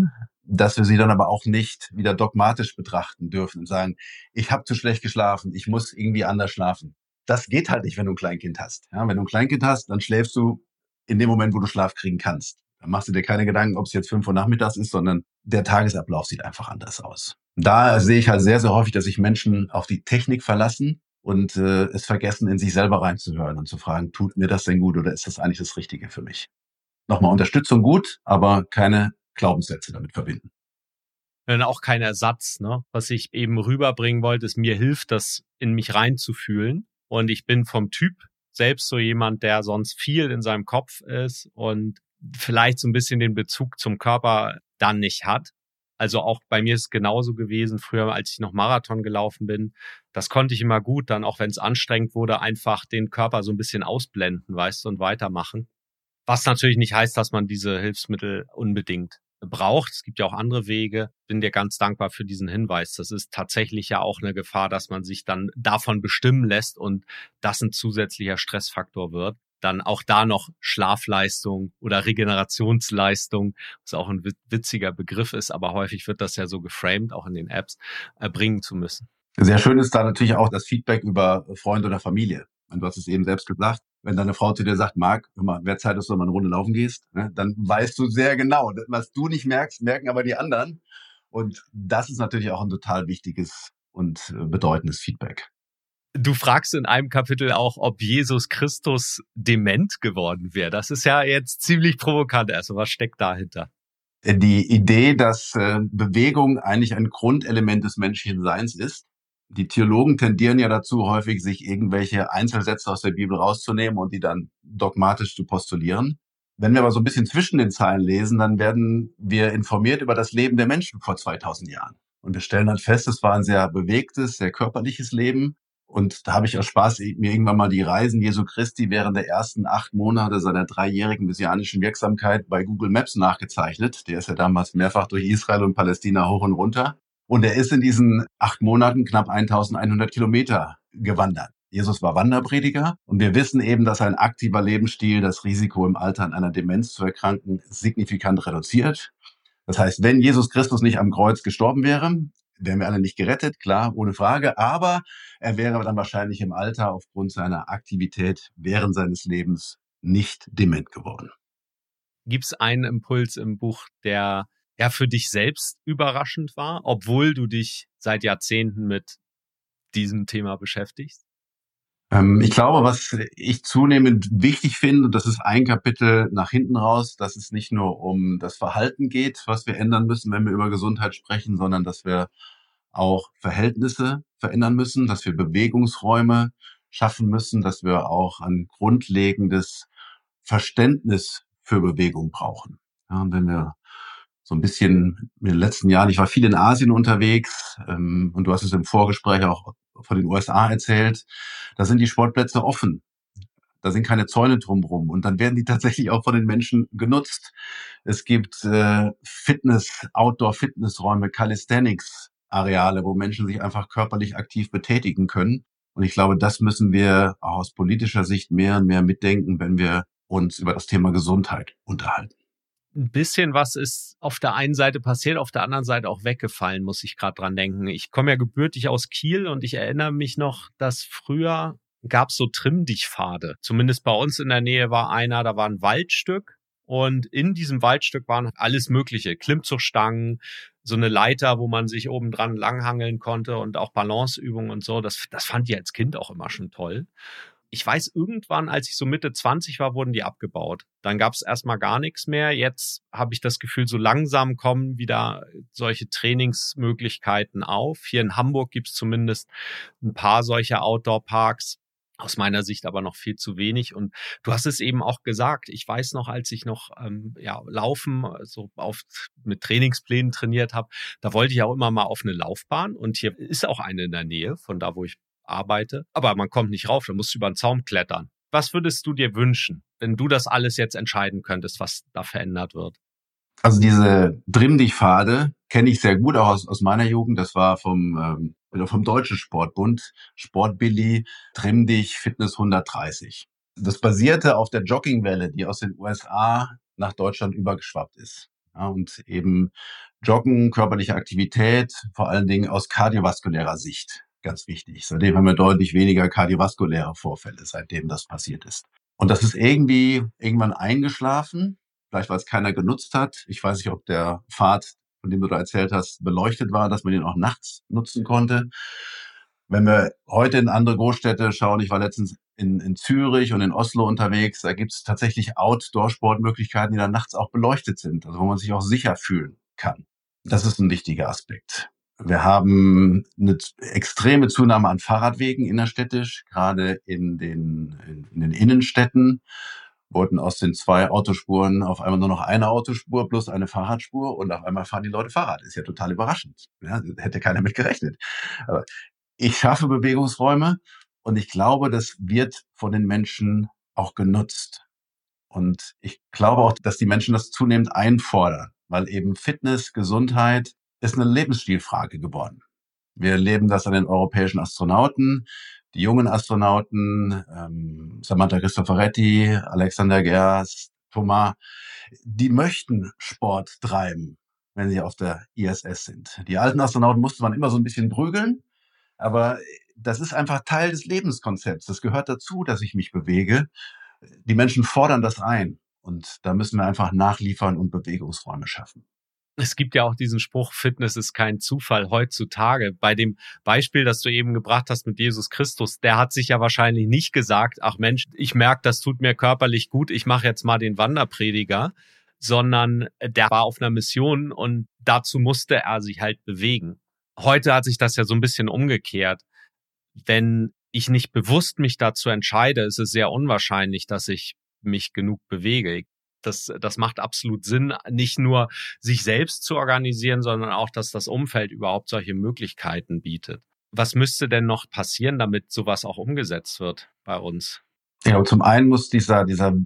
dass wir sie dann aber auch nicht wieder dogmatisch betrachten dürfen und sagen, ich habe zu schlecht geschlafen, ich muss irgendwie anders schlafen. Das geht halt nicht, wenn du ein Kleinkind hast. Ja, wenn du ein Kleinkind hast, dann schläfst du in dem Moment, wo du Schlaf kriegen kannst. Dann machst du dir keine Gedanken, ob es jetzt 5 Uhr nachmittags ist, sondern der Tagesablauf sieht einfach anders aus. Da sehe ich halt sehr, sehr häufig, dass sich Menschen auf die Technik verlassen und es vergessen, in sich selber reinzuhören und zu fragen, tut mir das denn gut oder ist das eigentlich das Richtige für mich? Nochmal Unterstützung gut, aber keine Glaubenssätze damit verbinden. Dann auch kein Ersatz, ne? Was ich eben rüberbringen wollte, ist, mir hilft das, in mich reinzufühlen. Und ich bin vom Typ selbst so jemand, der sonst viel in seinem Kopf ist und vielleicht so ein bisschen den Bezug zum Körper dann nicht hat. Also auch bei mir ist es genauso gewesen, früher, als ich noch Marathon gelaufen bin. Das konnte ich immer gut, dann auch wenn es anstrengend wurde, einfach den Körper so ein bisschen ausblenden, weißt du, und weitermachen. Was natürlich nicht heißt, dass man diese Hilfsmittel unbedingt braucht. Es gibt ja auch andere Wege. Bin dir ganz dankbar für diesen Hinweis. Das ist tatsächlich ja auch eine Gefahr, dass man sich dann davon bestimmen lässt und das ein zusätzlicher Stressfaktor wird. Dann auch da noch Schlafleistung oder Regenerationsleistung, was auch ein witziger Begriff ist, aber häufig wird das ja so geframed, auch in den Apps, erbringen zu müssen. Sehr schön ist da natürlich auch das Feedback über Freunde oder Familie. Und du hast es eben selbst gesagt, wenn deine Frau zu dir sagt, Marc, hör mal, wer Zeit ist, wenn du mal eine Runde laufen gehst, ne, dann weißt du sehr genau, was du nicht merkst, merken aber die anderen. Und das ist natürlich auch ein total wichtiges und bedeutendes Feedback. Du fragst in einem Kapitel auch, ob Jesus Christus dement geworden wäre. Das ist ja jetzt ziemlich provokant. Also was steckt dahinter? Die Idee, dass Bewegung eigentlich ein Grundelement des menschlichen Seins ist. Die Theologen tendieren ja dazu, häufig sich irgendwelche Einzelsätze aus der Bibel rauszunehmen und die dann dogmatisch zu postulieren. Wenn wir aber so ein bisschen zwischen den Zeilen lesen, dann werden wir informiert über das Leben der Menschen vor 2000 Jahren. Und wir stellen dann fest, es war ein sehr bewegtes, sehr körperliches Leben. Und da habe ich aus Spaß mir irgendwann mal die Reisen Jesu Christi während der ersten 8 Monate seiner 3-jährigen messianischen Wirksamkeit bei Google Maps nachgezeichnet. Der ist ja damals mehrfach durch Israel und Palästina hoch und runter. Und er ist in diesen 8 Monaten knapp 1100 Kilometer gewandert. Jesus war Wanderprediger und wir wissen eben, dass ein aktiver Lebensstil das Risiko im Alter an einer Demenz zu erkranken signifikant reduziert. Das heißt, wenn Jesus Christus nicht am Kreuz gestorben wäre, wären wir alle nicht gerettet, klar, ohne Frage. Aber er wäre dann wahrscheinlich im Alter aufgrund seiner Aktivität während seines Lebens nicht dement geworden. Gibt es einen Impuls im Buch, der ja für dich selbst überraschend war, obwohl du dich seit Jahrzehnten mit diesem Thema beschäftigst? Ich glaube, was ich zunehmend wichtig finde, das ist ein Kapitel nach hinten raus, dass es nicht nur um das Verhalten geht, was wir ändern müssen, wenn wir über Gesundheit sprechen, sondern dass wir auch Verhältnisse verändern müssen, dass wir Bewegungsräume schaffen müssen, dass wir auch ein grundlegendes Verständnis für Bewegung brauchen. Ja, und wenn wir so ein bisschen in den letzten Jahren, ich war viel in Asien unterwegs, und du hast es im Vorgespräch auch von den USA erzählt, da sind die Sportplätze offen. Da sind keine Zäune drumherum und dann werden die tatsächlich auch von den Menschen genutzt. Es gibt Outdoor-Fitnessräume, Calisthenics-Areale, wo Menschen sich einfach körperlich aktiv betätigen können. Und ich glaube, das müssen wir auch aus politischer Sicht mehr und mehr mitdenken, wenn wir uns über das Thema Gesundheit unterhalten. Ein bisschen was ist auf der einen Seite passiert, auf der anderen Seite auch weggefallen, muss ich gerade dran denken. Ich komme ja gebürtig aus Kiel und ich erinnere mich noch, dass früher gab es so Trimm-Dich-Pfade. Zumindest bei uns in der Nähe war einer, da war ein Waldstück und in diesem Waldstück waren alles Mögliche. Klimmzugstangen, so eine Leiter, wo man sich oben dran langhangeln konnte und auch Balanceübungen und so. Das fand ich als Kind auch immer schon toll. Ich weiß, irgendwann, als ich so Mitte 20 war, wurden die abgebaut. Dann gab es erstmal gar nichts mehr. Jetzt habe ich das Gefühl, so langsam kommen wieder solche Trainingsmöglichkeiten auf. Hier in Hamburg gibt es zumindest ein paar solcher Outdoor-Parks. Aus meiner Sicht aber noch viel zu wenig. Und du hast es eben auch gesagt. Ich weiß noch, als ich noch Laufen so mit Trainingsplänen trainiert habe, da wollte ich auch immer mal auf eine Laufbahn. Und hier ist auch eine in der Nähe, von da, wo ich arbeite. Aber man kommt nicht rauf, da musst du über den Zaun klettern. Was würdest du dir wünschen, wenn du das alles jetzt entscheiden könntest, was da verändert wird? Also diese Trimm-Dich-Pfade kenne ich sehr gut, auch aus meiner Jugend. Das war vom Deutschen Sportbund, Sportbilly, Trimm-Dich, Fitness 130. Das basierte auf der Joggingwelle, die aus den USA nach Deutschland übergeschwappt ist. Ja, und eben Joggen, körperliche Aktivität, vor allen Dingen aus kardiovaskulärer Sicht, ganz wichtig. Seitdem haben wir deutlich weniger kardiovaskuläre Vorfälle, seitdem das passiert ist. Und das ist irgendwie irgendwann eingeschlafen, vielleicht weil es keiner genutzt hat. Ich weiß nicht, ob der Pfad, von dem du da erzählt hast, beleuchtet war, dass man den auch nachts nutzen konnte. Wenn wir heute in andere Großstädte schauen, ich war letztens in Zürich und in Oslo unterwegs, da gibt es tatsächlich Outdoor-Sportmöglichkeiten, die dann nachts auch beleuchtet sind, also wo man sich auch sicher fühlen kann. Das ist ein wichtiger Aspekt. Wir haben eine extreme Zunahme an Fahrradwegen innerstädtisch, gerade in den Innenstädten wurden aus den 2 Autospuren auf einmal nur noch eine Autospur plus eine Fahrradspur und auf einmal fahren die Leute Fahrrad. Ist ja total überraschend. Ja, hätte keiner mit gerechnet. Aber ich schaffe Bewegungsräume und ich glaube, das wird von den Menschen auch genutzt. Und ich glaube auch, dass die Menschen das zunehmend einfordern, weil eben Fitness, Gesundheit ist eine Lebensstilfrage geworden. Wir erleben das an den europäischen Astronauten, die jungen Astronauten, Samantha Cristoforetti, Alexander Gerst, Thomas, die möchten Sport treiben, wenn sie auf der ISS sind. Die alten Astronauten musste man immer so ein bisschen prügeln, aber das ist einfach Teil des Lebenskonzepts. Das gehört dazu, dass ich mich bewege. Die Menschen fordern das ein und da müssen wir einfach nachliefern und Bewegungsräume schaffen. Es gibt ja auch diesen Spruch, Fitness ist kein Zufall heutzutage. Bei dem Beispiel, das du eben gebracht hast mit Jesus Christus, der hat sich ja wahrscheinlich nicht gesagt, ach Mensch, ich merke, das tut mir körperlich gut, ich mache jetzt mal den Wanderprediger, sondern der war auf einer Mission und dazu musste er sich halt bewegen. Heute hat sich das ja so ein bisschen umgekehrt. Wenn ich nicht bewusst mich dazu entscheide, ist es sehr unwahrscheinlich, dass ich mich genug bewege. Das macht absolut Sinn, nicht nur sich selbst zu organisieren, sondern auch, dass das Umfeld überhaupt solche Möglichkeiten bietet. Was müsste denn noch passieren, damit sowas auch umgesetzt wird bei uns? Ja, und zum einen muss dieser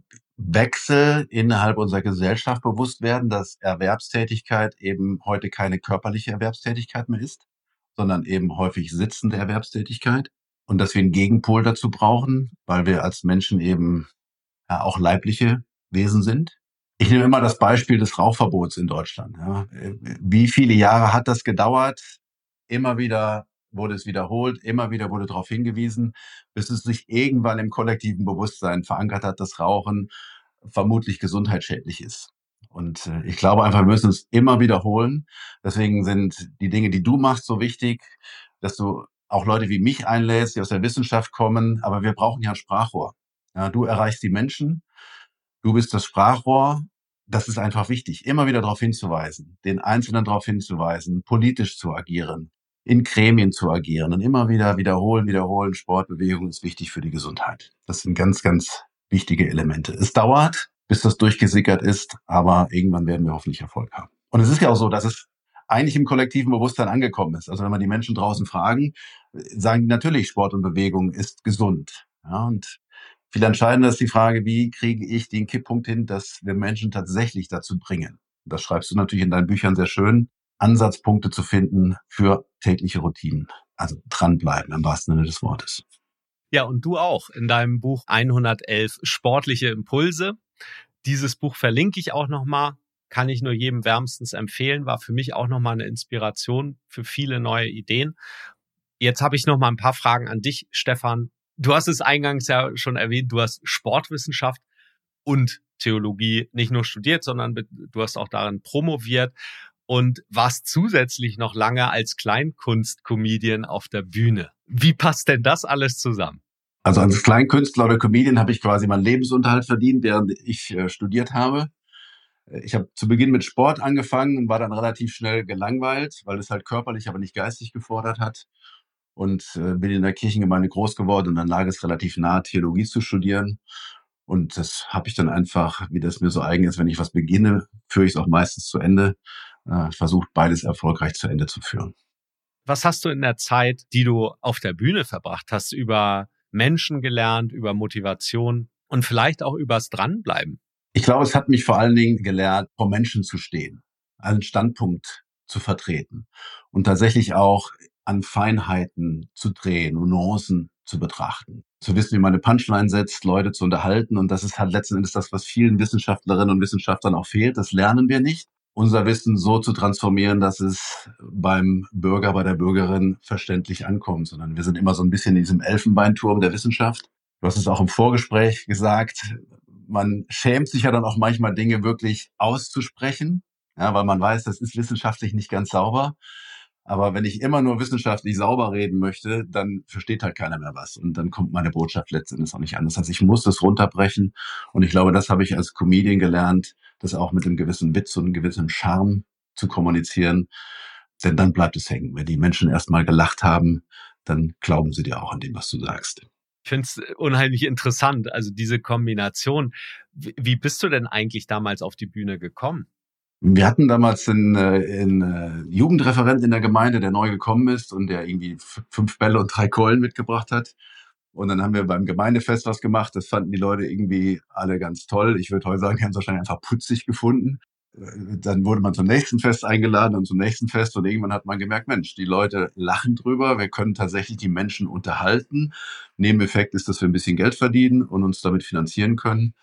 Wechsel innerhalb unserer Gesellschaft bewusst werden, dass Erwerbstätigkeit eben heute keine körperliche Erwerbstätigkeit mehr ist, sondern eben häufig sitzende Erwerbstätigkeit. Und dass wir einen Gegenpol dazu brauchen, weil wir als Menschen eben ja auch leibliche Wesen sind. Ich nehme immer das Beispiel des Rauchverbots in Deutschland. Ja. Wie viele Jahre hat das gedauert? Immer wieder wurde es wiederholt, immer wieder wurde darauf hingewiesen, bis es sich irgendwann im kollektiven Bewusstsein verankert hat, dass Rauchen vermutlich gesundheitsschädlich ist. Und ich glaube einfach, wir müssen es immer wiederholen. Deswegen sind die Dinge, die du machst, so wichtig, dass du auch Leute wie mich einlädst, die aus der Wissenschaft kommen. Aber wir brauchen ja ein Sprachrohr. Ja, du erreichst die Menschen. Du bist das Sprachrohr. Das ist einfach wichtig, immer wieder darauf hinzuweisen, den Einzelnen darauf hinzuweisen, politisch zu agieren, in Gremien zu agieren und immer wieder wiederholen. Sportbewegung ist wichtig für die Gesundheit. Das sind ganz, ganz wichtige Elemente. Es dauert, bis das durchgesickert ist, aber irgendwann werden wir hoffentlich Erfolg haben. Und es ist ja auch so, dass es eigentlich im kollektiven Bewusstsein angekommen ist. Also wenn wir die Menschen draußen fragen, sagen die natürlich, Sport und Bewegung ist gesund. Ja, und viel entscheidender ist die Frage, wie kriege ich den Kipppunkt hin, dass wir Menschen tatsächlich dazu bringen. Das schreibst du natürlich in deinen Büchern sehr schön, Ansatzpunkte zu finden für tägliche Routinen. Also dranbleiben im wahrsten Sinne des Wortes. Ja, und du auch in deinem Buch 111 sportliche Impulse. Dieses Buch verlinke ich auch nochmal, kann ich nur jedem wärmstens empfehlen, war für mich auch nochmal eine Inspiration für viele neue Ideen. Jetzt habe ich nochmal ein paar Fragen an dich, Stefan. Du hast es eingangs ja schon erwähnt, du hast Sportwissenschaft und Theologie nicht nur studiert, sondern du hast auch darin promoviert und warst zusätzlich noch lange als Kleinkunst-Comedian auf der Bühne. Wie passt denn das alles zusammen? Also als Kleinkünstler oder Comedian habe ich quasi meinen Lebensunterhalt verdient, während ich studiert habe. Ich habe zu Beginn mit Sport angefangen und war dann relativ schnell gelangweilt, weil es halt körperlich, aber nicht geistig gefordert hat. Und bin in der Kirchengemeinde groß geworden und dann lag es relativ nahe, Theologie zu studieren. Und das habe ich dann einfach, wie das mir so eigen ist, wenn ich was beginne, führe ich es auch meistens zu Ende. Versucht beides erfolgreich zu Ende zu führen. Was hast du in der Zeit, die du auf der Bühne verbracht hast, über Menschen gelernt, über Motivation und vielleicht auch übers Dranbleiben? Ich glaube, es hat mich vor allen Dingen gelehrt, vor Menschen zu stehen, einen Standpunkt zu vertreten und tatsächlich auch an Feinheiten zu drehen und Nuancen zu betrachten. Zu wissen, wie man eine Punchline setzt, Leute zu unterhalten. Und das ist halt letzten Endes das, was vielen Wissenschaftlerinnen und Wissenschaftlern auch fehlt. Das lernen wir nicht. unser Wissen so zu transformieren, dass es beim Bürger, bei der Bürgerin verständlich ankommt, sondern wir sind immer so ein bisschen in diesem Elfenbeinturm der Wissenschaft. Du hast es auch im Vorgespräch gesagt, man schämt sich ja dann auch manchmal Dinge wirklich auszusprechen, ja, weil man weiß, das ist wissenschaftlich nicht ganz sauber. Aber wenn ich immer nur wissenschaftlich sauber reden möchte, dann versteht halt keiner mehr was. Und dann kommt meine Botschaft letztendlich auch nicht an. Das heißt, ich muss das runterbrechen. Und ich glaube, das habe ich als Comedian gelernt, das auch mit einem gewissen Witz und einem gewissen Charme zu kommunizieren. Denn dann bleibt es hängen. Wenn die Menschen erstmal gelacht haben, dann glauben sie dir auch an dem, was du sagst. Ich finde es unheimlich interessant, also diese Kombination. Wie bist du denn eigentlich damals auf die Bühne gekommen? Wir hatten damals einen Jugendreferent in der Gemeinde, der neu gekommen ist und der irgendwie 5 Bälle und 3 Keulen mitgebracht hat. Und dann haben wir beim Gemeindefest was gemacht. Das fanden die Leute irgendwie alle ganz toll. Ich würde heute sagen, die haben es wahrscheinlich einfach putzig gefunden. Dann wurde man zum nächsten Fest eingeladen und zum nächsten Fest. Und irgendwann hat man gemerkt, Mensch, die Leute lachen drüber. Wir können tatsächlich die Menschen unterhalten. Nebeneffekt ist, dass wir ein bisschen Geld verdienen und uns damit finanzieren können.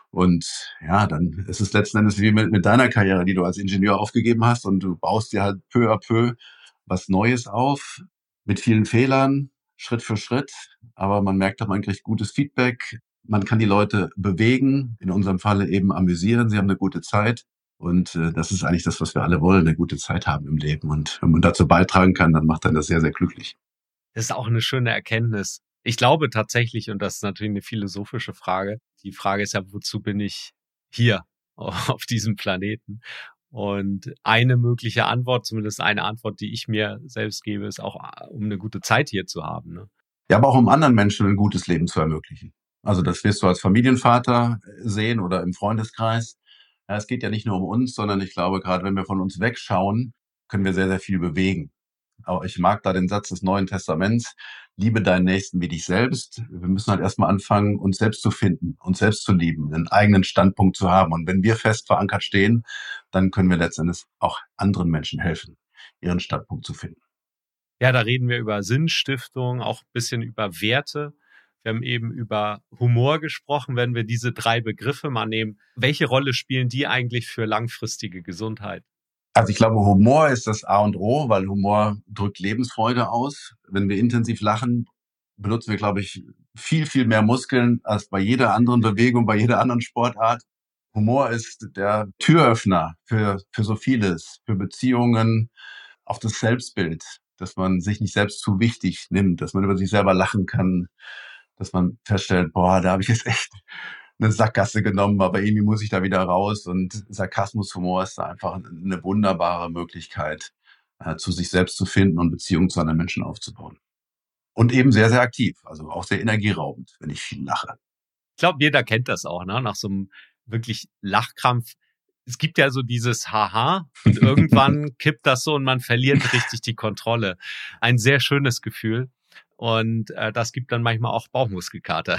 Und ja, dann ist es letzten Endes wie mit deiner Karriere, die du als Ingenieur aufgegeben hast und du baust dir halt peu à peu was Neues auf, mit vielen Fehlern, Schritt für Schritt. Aber man merkt auch, man kriegt gutes Feedback. Man kann die Leute bewegen, in unserem Falle eben amüsieren. Sie haben eine gute Zeit. Und das ist eigentlich das, was wir alle wollen, eine gute Zeit haben im Leben. Und wenn man dazu beitragen kann, dann macht einen das sehr, sehr glücklich. Das ist auch eine schöne Erkenntnis. Ich glaube tatsächlich, und das ist natürlich eine philosophische Frage, die Frage ist ja, wozu bin ich hier auf diesem Planeten? Und eine mögliche Antwort, zumindest eine Antwort, die ich mir selbst gebe, ist auch, um eine gute Zeit hier zu haben. Ne? Ja, aber auch um anderen Menschen ein gutes Leben zu ermöglichen. Also das wirst du als Familienvater sehen oder im Freundeskreis. Ja, es geht ja nicht nur um uns, sondern ich glaube, gerade wenn wir von uns wegschauen, können wir sehr, sehr viel bewegen. Aber ich mag da den Satz des Neuen Testaments, liebe deinen Nächsten wie dich selbst. Wir müssen halt erstmal anfangen, uns selbst zu finden, uns selbst zu lieben, einen eigenen Standpunkt zu haben. Und wenn wir fest verankert stehen, dann können wir letztendlich auch anderen Menschen helfen, ihren Standpunkt zu finden. Ja, da reden wir über Sinnstiftung, auch ein bisschen über Werte. Wir haben eben über Humor gesprochen. Wenn wir diese 3 Begriffe mal nehmen, welche Rolle spielen die eigentlich für langfristige Gesundheit? Also ich glaube, Humor ist das A und O, weil Humor drückt Lebensfreude aus. Wenn wir intensiv lachen, benutzen wir, glaube ich, viel, viel mehr Muskeln als bei jeder anderen Bewegung, bei jeder anderen Sportart. Humor ist der Türöffner für so vieles, für Beziehungen, auch das Selbstbild, dass man sich nicht selbst zu wichtig nimmt, dass man über sich selber lachen kann, dass man feststellt, boah, da habe ich jetzt echt eine Sackgasse genommen, aber irgendwie muss ich da wieder raus. Und Sarkasmus, Humor ist da einfach eine wunderbare Möglichkeit, zu sich selbst zu finden und Beziehungen zu anderen Menschen aufzubauen. Und eben sehr, sehr aktiv, also auch sehr energieraubend, wenn ich viel lache. Ich glaube, jeder kennt das auch, ne? Nach so einem wirklich Lachkrampf. Es gibt ja so dieses Haha und irgendwann kippt das so und man verliert richtig die Kontrolle. Ein sehr schönes Gefühl. Und das gibt dann manchmal auch Bauchmuskelkater.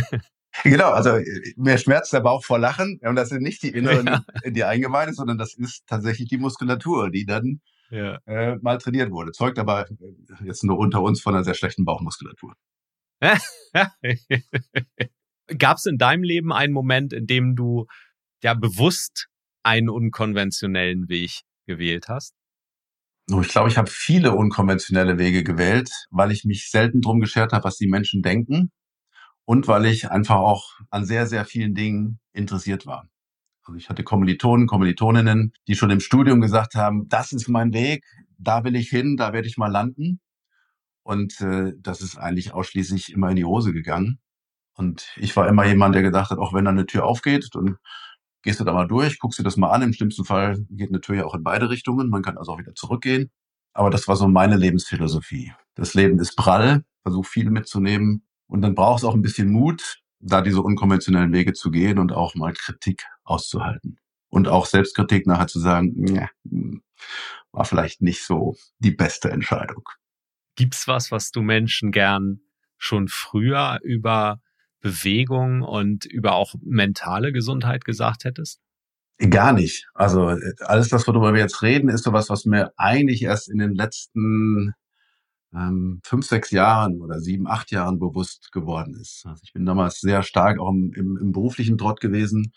Genau, also mir schmerzt der Bauch vor Lachen. Und das sind nicht die inneren, die Eingeweide, sondern das ist tatsächlich die Muskulatur, die dann mal trainiert wurde. Zeugt aber jetzt nur unter uns von einer sehr schlechten Bauchmuskulatur. Gab es in deinem Leben einen Moment, in dem du ja bewusst einen unkonventionellen Weg gewählt hast? Ich glaube, ich habe viele unkonventionelle Wege gewählt, weil ich mich selten drum geschert habe, was die Menschen denken und weil ich einfach auch an sehr, sehr vielen Dingen interessiert war. Also ich hatte Kommilitonen, Kommilitoninnen, die schon im Studium gesagt haben, das ist mein Weg, da will ich hin, da werde ich mal landen. Und das ist eigentlich ausschließlich immer in die Hose gegangen. Und ich war immer jemand, der gedacht hat, auch wenn da eine Tür aufgeht, dann gehst du da mal durch, guckst dir das mal an. Im schlimmsten Fall geht eine Tür ja auch in beide Richtungen. Man kann also auch wieder zurückgehen. Aber das war so meine Lebensphilosophie. Das Leben ist prall, versuch viel mitzunehmen. Und dann braucht es auch ein bisschen Mut, da diese unkonventionellen Wege zu gehen und auch mal Kritik auszuhalten. Und auch Selbstkritik nachher zu sagen, ja, war vielleicht nicht so die beste Entscheidung. Gibt's was du Menschen gern schon früher über Bewegung und über auch mentale Gesundheit gesagt hättest? Gar nicht. Also alles das, worüber wir jetzt reden, ist sowas, was mir eigentlich erst in den letzten 5, 6 Jahren oder 7, 8 Jahren bewusst geworden ist. Also ich bin damals sehr stark auch im beruflichen Trott gewesen,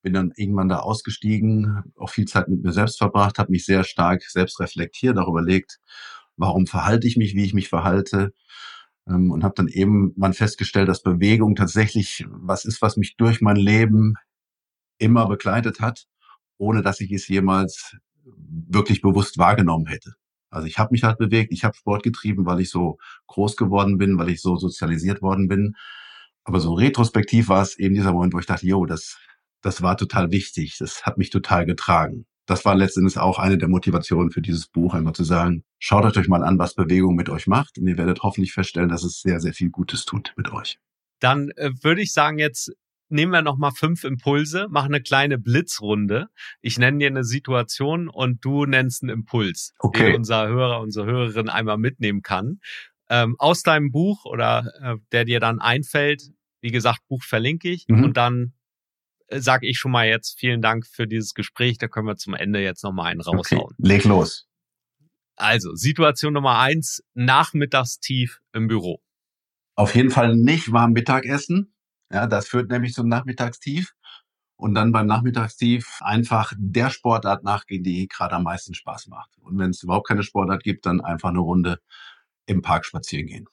bin dann irgendwann da ausgestiegen, auch viel Zeit mit mir selbst verbracht, habe mich sehr stark selbst reflektiert, auch überlegt, warum verhalte ich mich, wie ich mich verhalte, und habe dann eben mal festgestellt, dass Bewegung tatsächlich was ist, was mich durch mein Leben immer begleitet hat, ohne dass ich es jemals wirklich bewusst wahrgenommen hätte. Also ich habe mich halt bewegt, ich habe Sport getrieben, weil ich so groß geworden bin, weil ich so sozialisiert worden bin. Aber so retrospektiv war es eben dieser Moment, wo ich dachte, das war total wichtig, das hat mich total getragen. Das war letztendlich auch eine der Motivationen für dieses Buch, einmal zu sagen, schaut euch mal an, was Bewegung mit euch macht, und ihr werdet hoffentlich feststellen, dass es sehr, sehr viel Gutes tut mit euch. Dann würde ich sagen, jetzt nehmen wir nochmal 5 Impulse, machen eine kleine Blitzrunde. Ich nenne dir eine Situation und du nennst einen Impuls, den unser Hörer, unsere Hörerin einmal mitnehmen kann. Aus deinem Buch oder der dir dann einfällt. Wie gesagt, Buch verlinke ich. Und dann sage ich schon mal jetzt vielen Dank für dieses Gespräch. Da können wir zum Ende jetzt nochmal einen raushauen. Okay, leg los. Also, Situation Nummer 1, Nachmittagstief im Büro. Auf jeden Fall nicht warm Mittagessen. Ja, das führt nämlich zum Nachmittagstief. Und dann beim Nachmittagstief einfach der Sportart nachgehen, die gerade am meisten Spaß macht. Und wenn es überhaupt keine Sportart gibt, dann einfach eine Runde im Park spazieren gehen.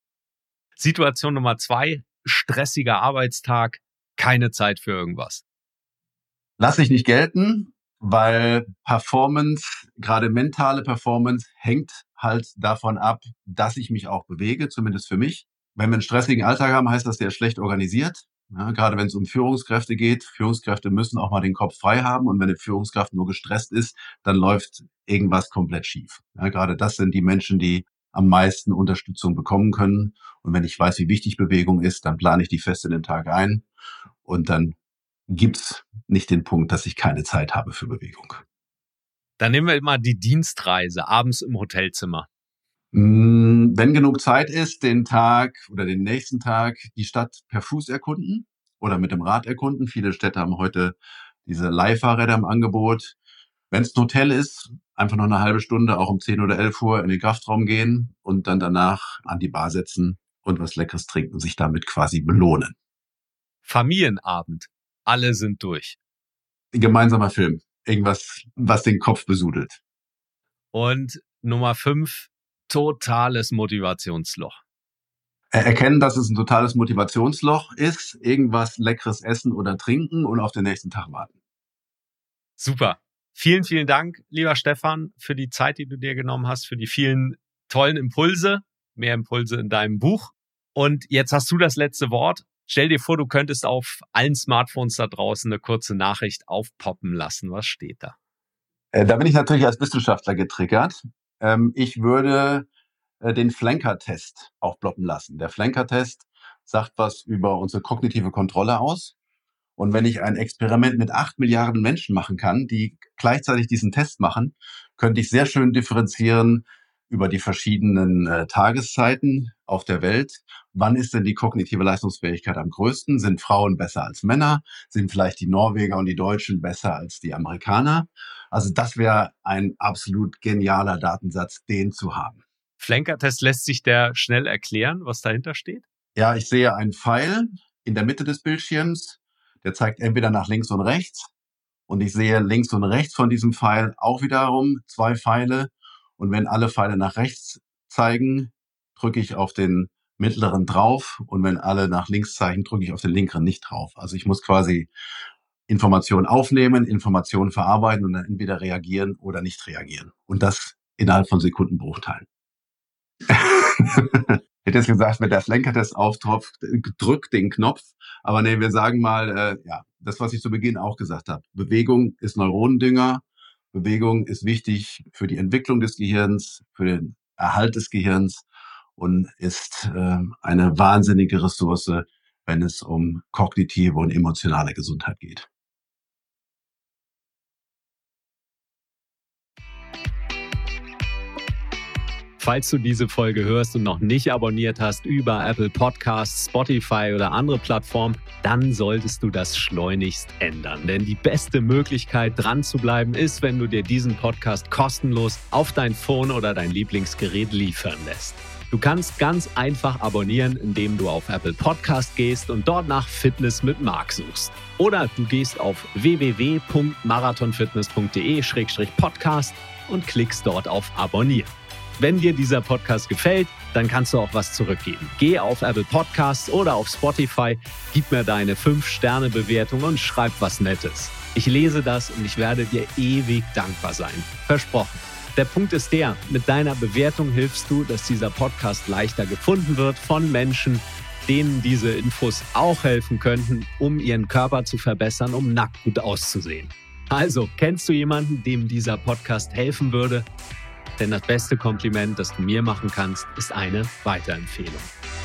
Situation Nummer 2, stressiger Arbeitstag, keine Zeit für irgendwas. Lass ich nicht gelten, weil Performance, gerade mentale Performance, hängt halt davon ab, dass ich mich auch bewege, zumindest für mich. Wenn wir einen stressigen Alltag haben, heißt das, der ist schlecht organisiert. Ja, gerade wenn es um Führungskräfte geht. Führungskräfte müssen auch mal den Kopf frei haben. Und wenn eine Führungskraft nur gestresst ist, dann läuft irgendwas komplett schief. Ja, gerade das sind die Menschen, die am meisten Unterstützung bekommen können. Und wenn ich weiß, wie wichtig Bewegung ist, dann plane ich die fest in den Tag ein. Und dann gibt's nicht den Punkt, dass ich keine Zeit habe für Bewegung. Dann nehmen wir mal die Dienstreise, abends im Hotelzimmer. Wenn genug Zeit ist, den Tag oder den nächsten Tag die Stadt per Fuß erkunden oder mit dem Rad erkunden. Viele Städte haben heute diese Leihfahrräder im Angebot. Wenn es ein Hotel ist, einfach noch eine halbe Stunde, auch um 10 oder 11 Uhr in den Kraftraum gehen und dann danach an die Bar setzen und was Leckeres trinken und sich damit quasi belohnen. Familienabend. Alle sind durch. Gemeinsamer Film. Irgendwas, was den Kopf besudelt. Und Nummer 5, totales Motivationsloch. Erkennen, dass es ein totales Motivationsloch ist, irgendwas Leckeres essen oder trinken und auf den nächsten Tag warten. Super. Vielen, vielen Dank, lieber Stefan, für die Zeit, die du dir genommen hast, für die vielen tollen Impulse, mehr Impulse in deinem Buch. Und jetzt hast du das letzte Wort. Stell dir vor, du könntest auf allen Smartphones da draußen eine kurze Nachricht aufpoppen lassen. Was steht da? Da bin ich natürlich als Wissenschaftler getriggert. Ich würde den Flanker-Test aufploppen lassen. Der Flanker-Test sagt was über unsere kognitive Kontrolle aus. Und wenn ich ein Experiment mit 8 Milliarden Menschen machen kann, die gleichzeitig diesen Test machen, könnte ich sehr schön differenzieren über die verschiedenen Tageszeiten auf der Welt. Wann ist denn die kognitive Leistungsfähigkeit am größten? Sind Frauen besser als Männer? Sind vielleicht die Norweger und die Deutschen besser als die Amerikaner? Also das wäre ein absolut genialer Datensatz, den zu haben. Flanker-Test, lässt sich der schnell erklären, was dahinter steht? Ja, ich sehe einen Pfeil in der Mitte des Bildschirms. Der zeigt entweder nach links und rechts. Und ich sehe links und rechts von diesem Pfeil auch wiederum 2 Pfeile. Und wenn alle Pfeile nach rechts zeigen, drücke ich auf den mittleren drauf. Und wenn alle nach links zeigen, drücke ich auf den linkeren nicht drauf. Also ich muss quasi Informationen aufnehmen, Informationen verarbeiten und dann entweder reagieren oder nicht reagieren. Und das innerhalb von Sekundenbruchteilen. Ich hätte jetzt gesagt, wenn der Flanker-Test auftropft, drückt den Knopf. Aber nee, wir sagen mal, das, was ich zu Beginn auch gesagt habe. Bewegung ist Neuronendünger. Bewegung ist wichtig für die Entwicklung des Gehirns, für den Erhalt des Gehirns und ist eine wahnsinnige Ressource, wenn es um kognitive und emotionale Gesundheit geht. Falls du diese Folge hörst und noch nicht abonniert hast über Apple Podcasts, Spotify oder andere Plattformen, dann solltest du das schleunigst ändern. Denn die beste Möglichkeit, dran zu bleiben, ist, wenn du dir diesen Podcast kostenlos auf dein Phone oder dein Lieblingsgerät liefern lässt. Du kannst ganz einfach abonnieren, indem du auf Apple Podcast gehst und dort nach Fitness mit Marc suchst. Oder du gehst auf www.marathonfitness.de/podcast und klickst dort auf Abonnieren. Wenn dir dieser Podcast gefällt, dann kannst du auch was zurückgeben. Geh auf Apple Podcasts oder auf Spotify, gib mir deine 5-Sterne-Bewertung und schreib was Nettes. Ich lese das und ich werde dir ewig dankbar sein. Versprochen. Der Punkt ist der, mit deiner Bewertung hilfst du, dass dieser Podcast leichter gefunden wird von Menschen, denen diese Infos auch helfen könnten, um ihren Körper zu verbessern, um nackt gut auszusehen. Also, kennst du jemanden, dem dieser Podcast helfen würde? Denn das beste Kompliment, das du mir machen kannst, ist eine Weiterempfehlung.